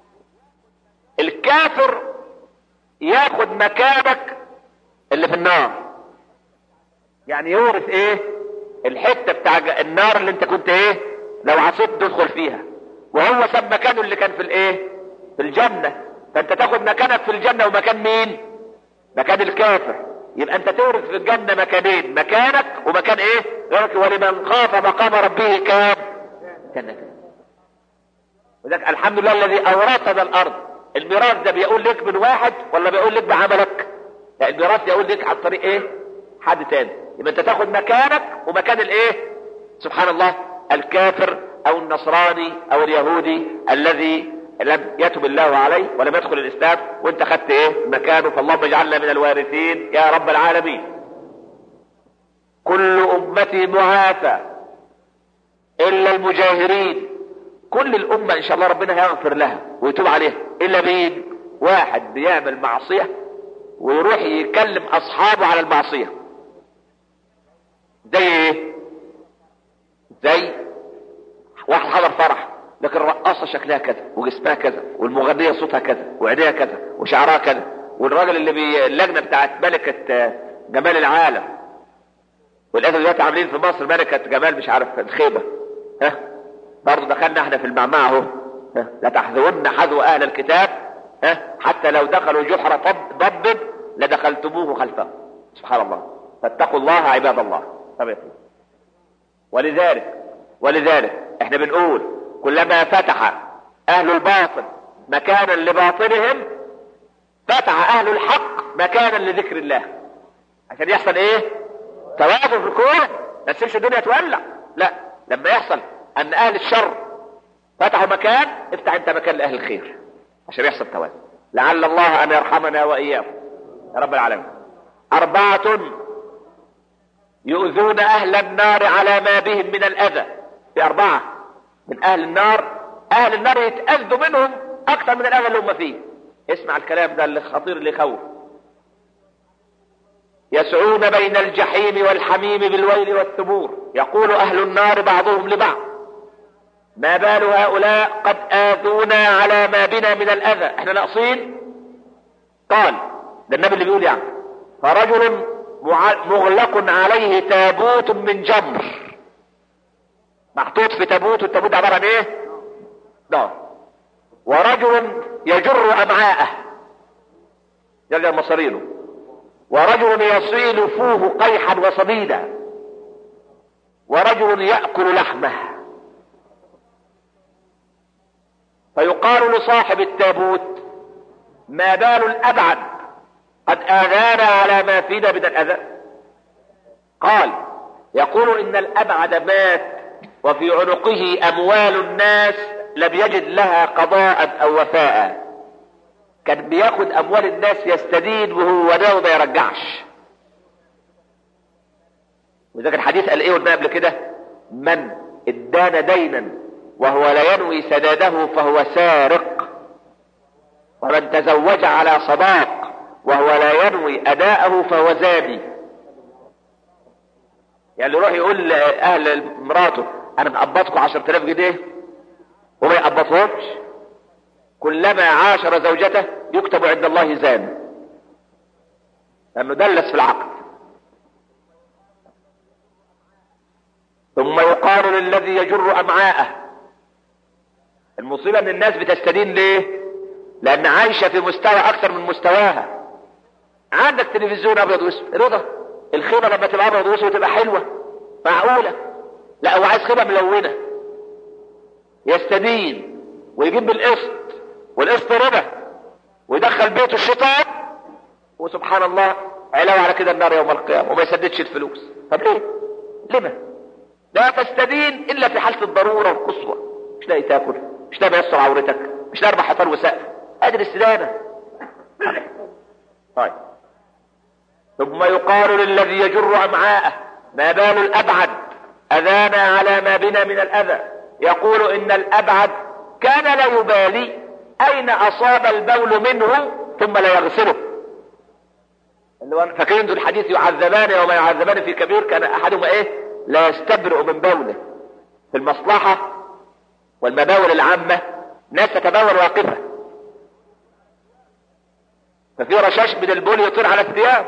الكافر ياخد مكانك اللي في النار. يعني يورث ايه؟ الحتة بتاع النار اللي انت كنت ايه؟ لو عصيت تدخل فيها. وهو ساب مكانه اللي كان في الايه؟ في الجنة. فانت تاخد مكانك في الجنة ومكان مين؟ مكان الكافر. يبقى انت تورث في الجنة مكانين، مكانك ومكان ايه؟ غيرك. ولمن خاف مقام ربه كان جنتين. وذلك الحمد لله الذي اورثنا الارض. الميراث ده بيقول لك من واحد ولا بيقول لك بعملك؟ لا، الميراث يقول لك عن طريق ايه؟ حد تاني. يبقى انت تاخد مكانك ومكان الايه؟ سبحان الله، الكافر او النصراني او اليهودي الذي لم يتب الله عليه ولم يدخل الاسلام، وانت خدت ايه؟ مكانه. فاللهم اجعلنا من الوارثين يا رب العالمين. كل امتي معافى الا المجاهرين. كل الامة ان شاء الله ربنا هيغفر لها ويتوب عليها، الا مين؟ واحد بيعمل معصية ويروح يكلم اصحابه على المعصية. زي ايه؟ زي واحد حضر فرح لكن الرقاصة شكلها كذا وجسمها كذا والمغنية صوتها كذا وعينيها كذا وشعرها كذا، والراجل اللي اللجنة بتاعت ملكة جمال العالم، والاسف دلوقتي عاملين في مصر ملكة جمال مش عارف الخيبة، برضه دخلنا احنا في المعمعة اهو. لا تحذون حذو اهل الكتاب حتى لو دخلوا جحر ضب لدخلتموه خلفه. سبحان الله. فاتقوا الله عباد الله. ولذلك احنا بنقول كلما فتح اهل الباطل مكانا لباطلهم فتح اهل الحق مكانا لذكر الله، عشان يحصل ايه؟ توازن في الكون. ما تسيبش الدنيا تولع، لا، لما يحصل ان اهل الشر فتحوا مكان افتح انت مكان لاهل الخير عشان يحصل توازن. لعل الله ان يرحمنا واياكم يا رب العالمين. 4 يؤذون اهل النار على ما بهم من الاذى. في 4 من اهل النار، اهل النار يتأذوا منهم اكثر من الاذى اللي هم فيه. اسمع الكلام ده اللي خطير اللي يخوف. يسعون بين الجحيم والحميم بالويل والثبور. يقول اهل النار بعضهم لبعض ما بال هؤلاء قد آذونا على ما بنا من الاذى، احنا ناقصين؟ قال ده النبي اللي بيقول يعني. فرجل مغلق عليه تابوت من جمر، محطوط في تابوت، والتابوت عبارة عن ايه؟ نار. ورجل يجر امعاءه، يرجع مصارينه. ورجل يصيل فوه قيحا وصديدا. ورجل يأكل لحمه. فيقال لصاحب التابوت ما بال الأبعد قد آذانا على ما فينا من الأذى؟ قال يقول إن الأبعد مات وفي عنقه أموال الناس لم يجد لها قضاء أو وفاء. كان بياخد أموال الناس يستدين وهو ناوي ما يرجعش. وذلك الحديث قال ايه قلنا قبل كده؟ من ادان دينا وهو لا ينوي سداده فهو سارق، ومن تزوج على صداق وهو لا ينوي اداءه فهو زاني. يعني اللي يروح يقول لاهل مراته انا مقبضكم 10,000 جنيه وما يقبضهمش، كلما عاشر زوجته يكتب عند الله زان، لانه دلس في العقد. ثم يقال للذي يجر امعاءه. المصيبة ان الناس بتستدين ليه؟ لان عايشة في مستوى اكثر من مستواها. عندك تلفزيون ابيض واسود، رضا الخيمة لما تبقى ابيض واسود تبقى حلوة معقولة؟ لا، هو عايز خيمة ملونة. يستدين ويجيب بالقسط، والقسط ربا، ويدخل بيته الشيطان، وسبحان الله علاوة على كده النار يوم القيامة، وما يسددش الفلوس. طب ليه؟ لما؟ لا تستدين الا في حالة الضرورة القصوى. مش لاقي تاكل، مش لاقي يستر عورتك، مش لاقي 4 حيطان وسقف، ادي الاستدانة. طيب. ثم يقال للذي يجر امعاءه ما بال الابعد اذانا على ما بنا من الاذى؟ يقول ان الابعد كان لا يبالي اين اصاب البول منه ثم لا يغسله. فاكرين ذو الحديث يعذبان وما يعذبان في كبير، كان احدهما ايه؟ لا يستبرئ من بوله. في المصلحة والمباول العامة ناس تتبول واقفة، ففي رشاش من البول يطير على الثياب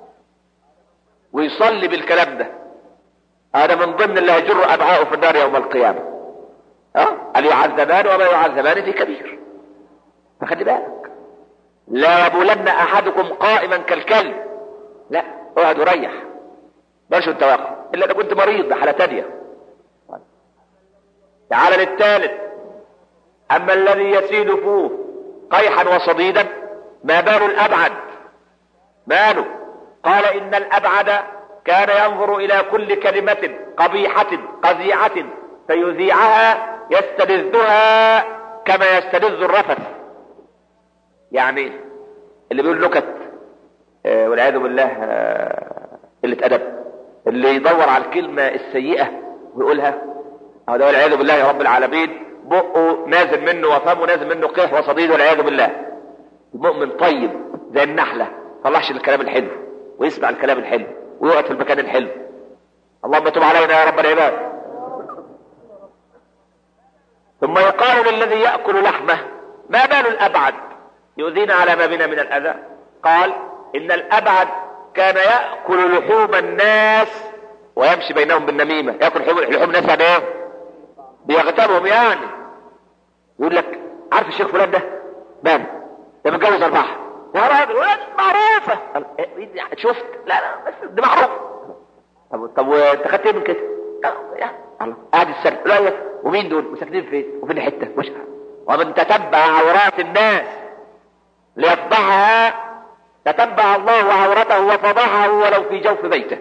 ويصلي بالكلام ده. هذا من ضمن اللي هيجر أبعاءه في النار يوم القيامة. قال يعذبان وما يعذبان في كبير. فخلي بالك، لا يبولن احدكم قائما كالكلب، لا اقعد وريح، بلاش التواقع الا اذا كنت مريض، ده حاله تانيه. تعال للثالث، اما الذي يسيل فوه قيحا وصديدا ما بال الابعد؟ ماله؟ قال ان الابعد كان ينظر الى كل كلمة قبيحة قزيعة فيذيعها يستلذها كما يستلذ الرفث. يعني اللي بيقول نكت والعياذ بالله قلة ادب، اللي يدور على الكلمة السيئة ويقولها، هذا والعياذ بالله يا رب العالمين بقه نازل منه وفمه نازل منه قيح وصديد والعياذ بالله. المؤمن طيب زي النحلة، طلعش الكلام الحلو ويسمع الكلام الحلو ويقعد في المكان الحلو. اللهم تب علينا يا رب العباد. ثم يقال للذي يأكل لحمه ما بال الأبعد يؤذينا على ما بنا من الأذى؟ قال إن الأبعد كان يأكل لحوم الناس ويمشي بينهم بالنميمة. يأكل لحوم الناس يعني ايه؟ بيغتابهم يعني. يقول لك عارف الشيخ فلان ده مال ده متجوز 4 يا راجل معروفة. شفت؟ لا بس دي معروفة. طب وانت خدت ايه من كده؟ الله قاعد السنة. لا ومين دول وساكنين فين وفين حتة مش عارف. ومن تتبع عورات الناس ليفضحها تتبع الله عورته وفضحه ولو في جوف بيته.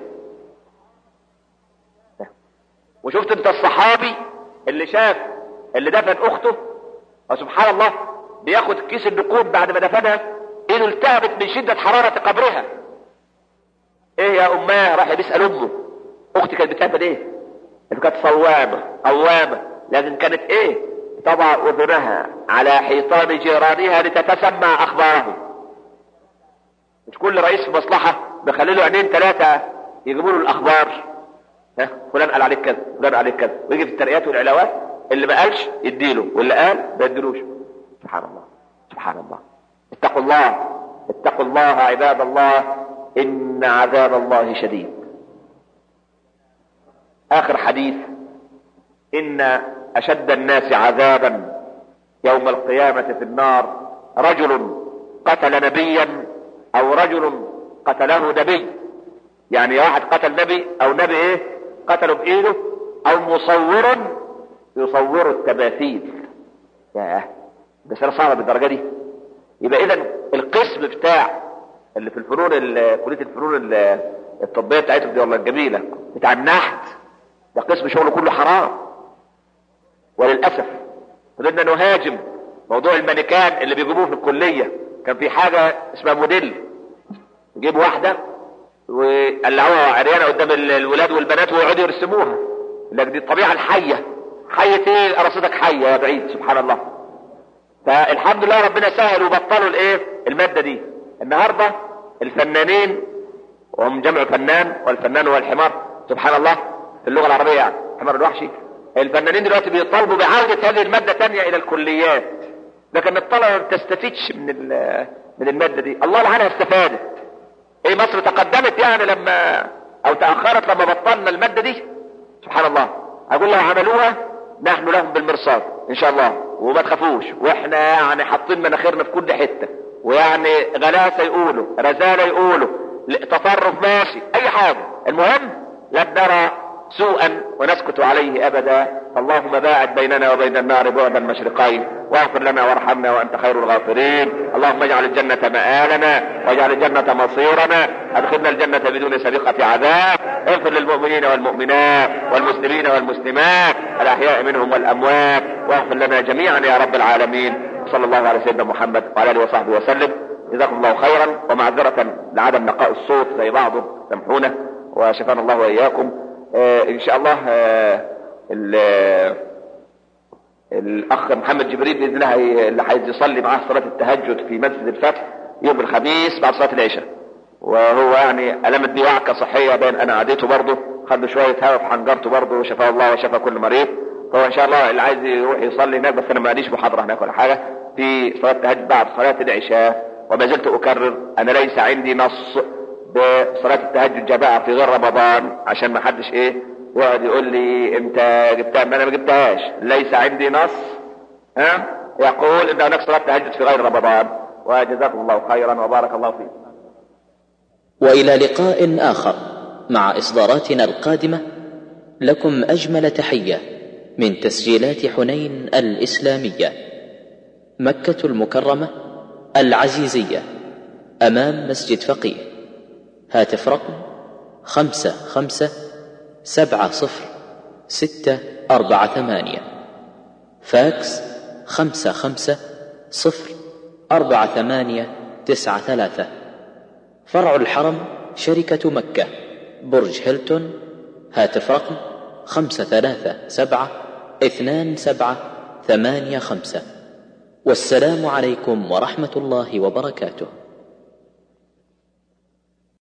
وشفت انت الصحابي اللي شاف اللي دفن اخته وسبحان الله بياخد كيس النقود بعد ما دفنها ايده التهبت من شدة حرارة قبرها. ايه يا اماه؟ راح بيسأل امه اختي كانت بتعمل ايه؟ كانت صوامة قوامة، لازم كانت ايه؟ تضع اذنها على حيطان جيرانها لتتسمع اخبارهم. مش كل رئيس في مصلحة بيخلي له 2 3 يجيبوا له الاخبار. فلان قال عليك كذا، فلان قال عليك كذا، ويجي في الترقيات والعلاوات اللي ما قالش يديله واللي قال ما يديلوش. سبحان الله سبحان الله. اتقوا الله اتقوا الله عباد الله، ان عذاب الله شديد. اخر حديث، ان اشد الناس عذابا يوم القيامة في النار رجل قتل نبيا او رجل قتله نبي. يعني واحد قتل نبي او نبي ايه قتله بايده، او مصور يصور التماثيل. ياه ده سنة صعبة بالدرجة دي. يبقى اذا القسم بتاع اللي في الفنون كلية الفنون الطبية بتاعتهم دي والله الجميلة بتاع النحت، ده قسم شغله كله حرام. وللأسف فضلنا نهاجم موضوع المانيكان اللي بيجيبوه في الكلية. كان في حاجة اسمها موديل، يجيب واحدة وقلعوها عريانة قدام الولاد والبنات ويقعدوا يرسموها. لكن دي الطبيعة الحية. حية ايه؟ قرصتك حية يا بعيد سبحان الله. فالحمد لله ربنا سهل وبطلوا الايه المادة دي. النهاردة الفنانين، وهم جمع فنان، والفنان هو الحمار سبحان الله في اللغة العربية يعني حمار الوحشي. الفنانين دلوقتي بيطالبوا بعودة هذه المادة تانية الى الكليات، لكن الطلبة ما بتستفيدش من المادة دي. الله لعنها استفادت. ايه مصر تقدمت يعني لما او تأخرت لما بطلنا المادة دي؟ سبحان الله. اقول لو عملوها نحن لهم بالمرصاد ان شاء الله، وما تخافوش. واحنا يعني حاطين مناخيرنا في كل حتة، ويعني غلاسة يقولوا، رزالة يقولوا، تطرف ماشي، اي حاجة، المهم لا نرى سوءا ونسكت عليه ابدا. اللهم باعد بيننا وبين النار بعد المشرقين، واغفر لنا وارحمنا وانت خير الغافرين. اللهم اجعل الجنة مآلنا واجعل الجنة مصيرنا، ادخلنا الجنة بدون سابقة عذاب. اغفر للمؤمنين والمؤمنات والمسلمين والمسلمات الاحياء منهم والاموات، واغفر لنا جميعا يا رب العالمين. صلى الله على سيدنا محمد وعلى اله وصحبه وسلم. جزاكم الله خيرا، ومعذرة لعدم نقاء الصوت زي بعضه، سامحونا وشفانا الله واياكم. ان شاء الله الاخ محمد جبريل باذن الله اللي هيصلي معاه صلاه التهجد في مسجد الفتح يوم الخميس بعد صلاه العشاء، وهو يعني ألمت بيه وعكه صحيه بين انا عادته برضه، خد شويه هواء في حنجرته برضه، وشفاه الله وشفى كل مريض. فهو ان شاء الله اللي عايز يروح يصلي هناك، بس انا ماليش محاضره هناك ولا حاجه، في صلاه التهجد بعد صلاه العشاء. وما زلت اكرر انا ليس عندي نص بصلاه التهجد جماعه في غير رمضان، عشان ما حدش ايه وقعد يقول لي انت جبتها، ما انا ما جبتهاش، ليس عندي نص يقول ان هناك صلاة تهجد في غير رمضان. وجزاكم الله خيرا وبارك الله فيك. وإلى لقاء آخر مع إصداراتنا القادمة، لكم أجمل تحية من تسجيلات حنين الإسلامية، مكة المكرمة العزيزية، أمام مسجد فقيه. هاتف رقم 55700648، فاكس 55048893. فرع الحرم شركة مكة، برج هيلتون. هاتف رقم 5372785. والسلام عليكم ورحمة الله وبركاته.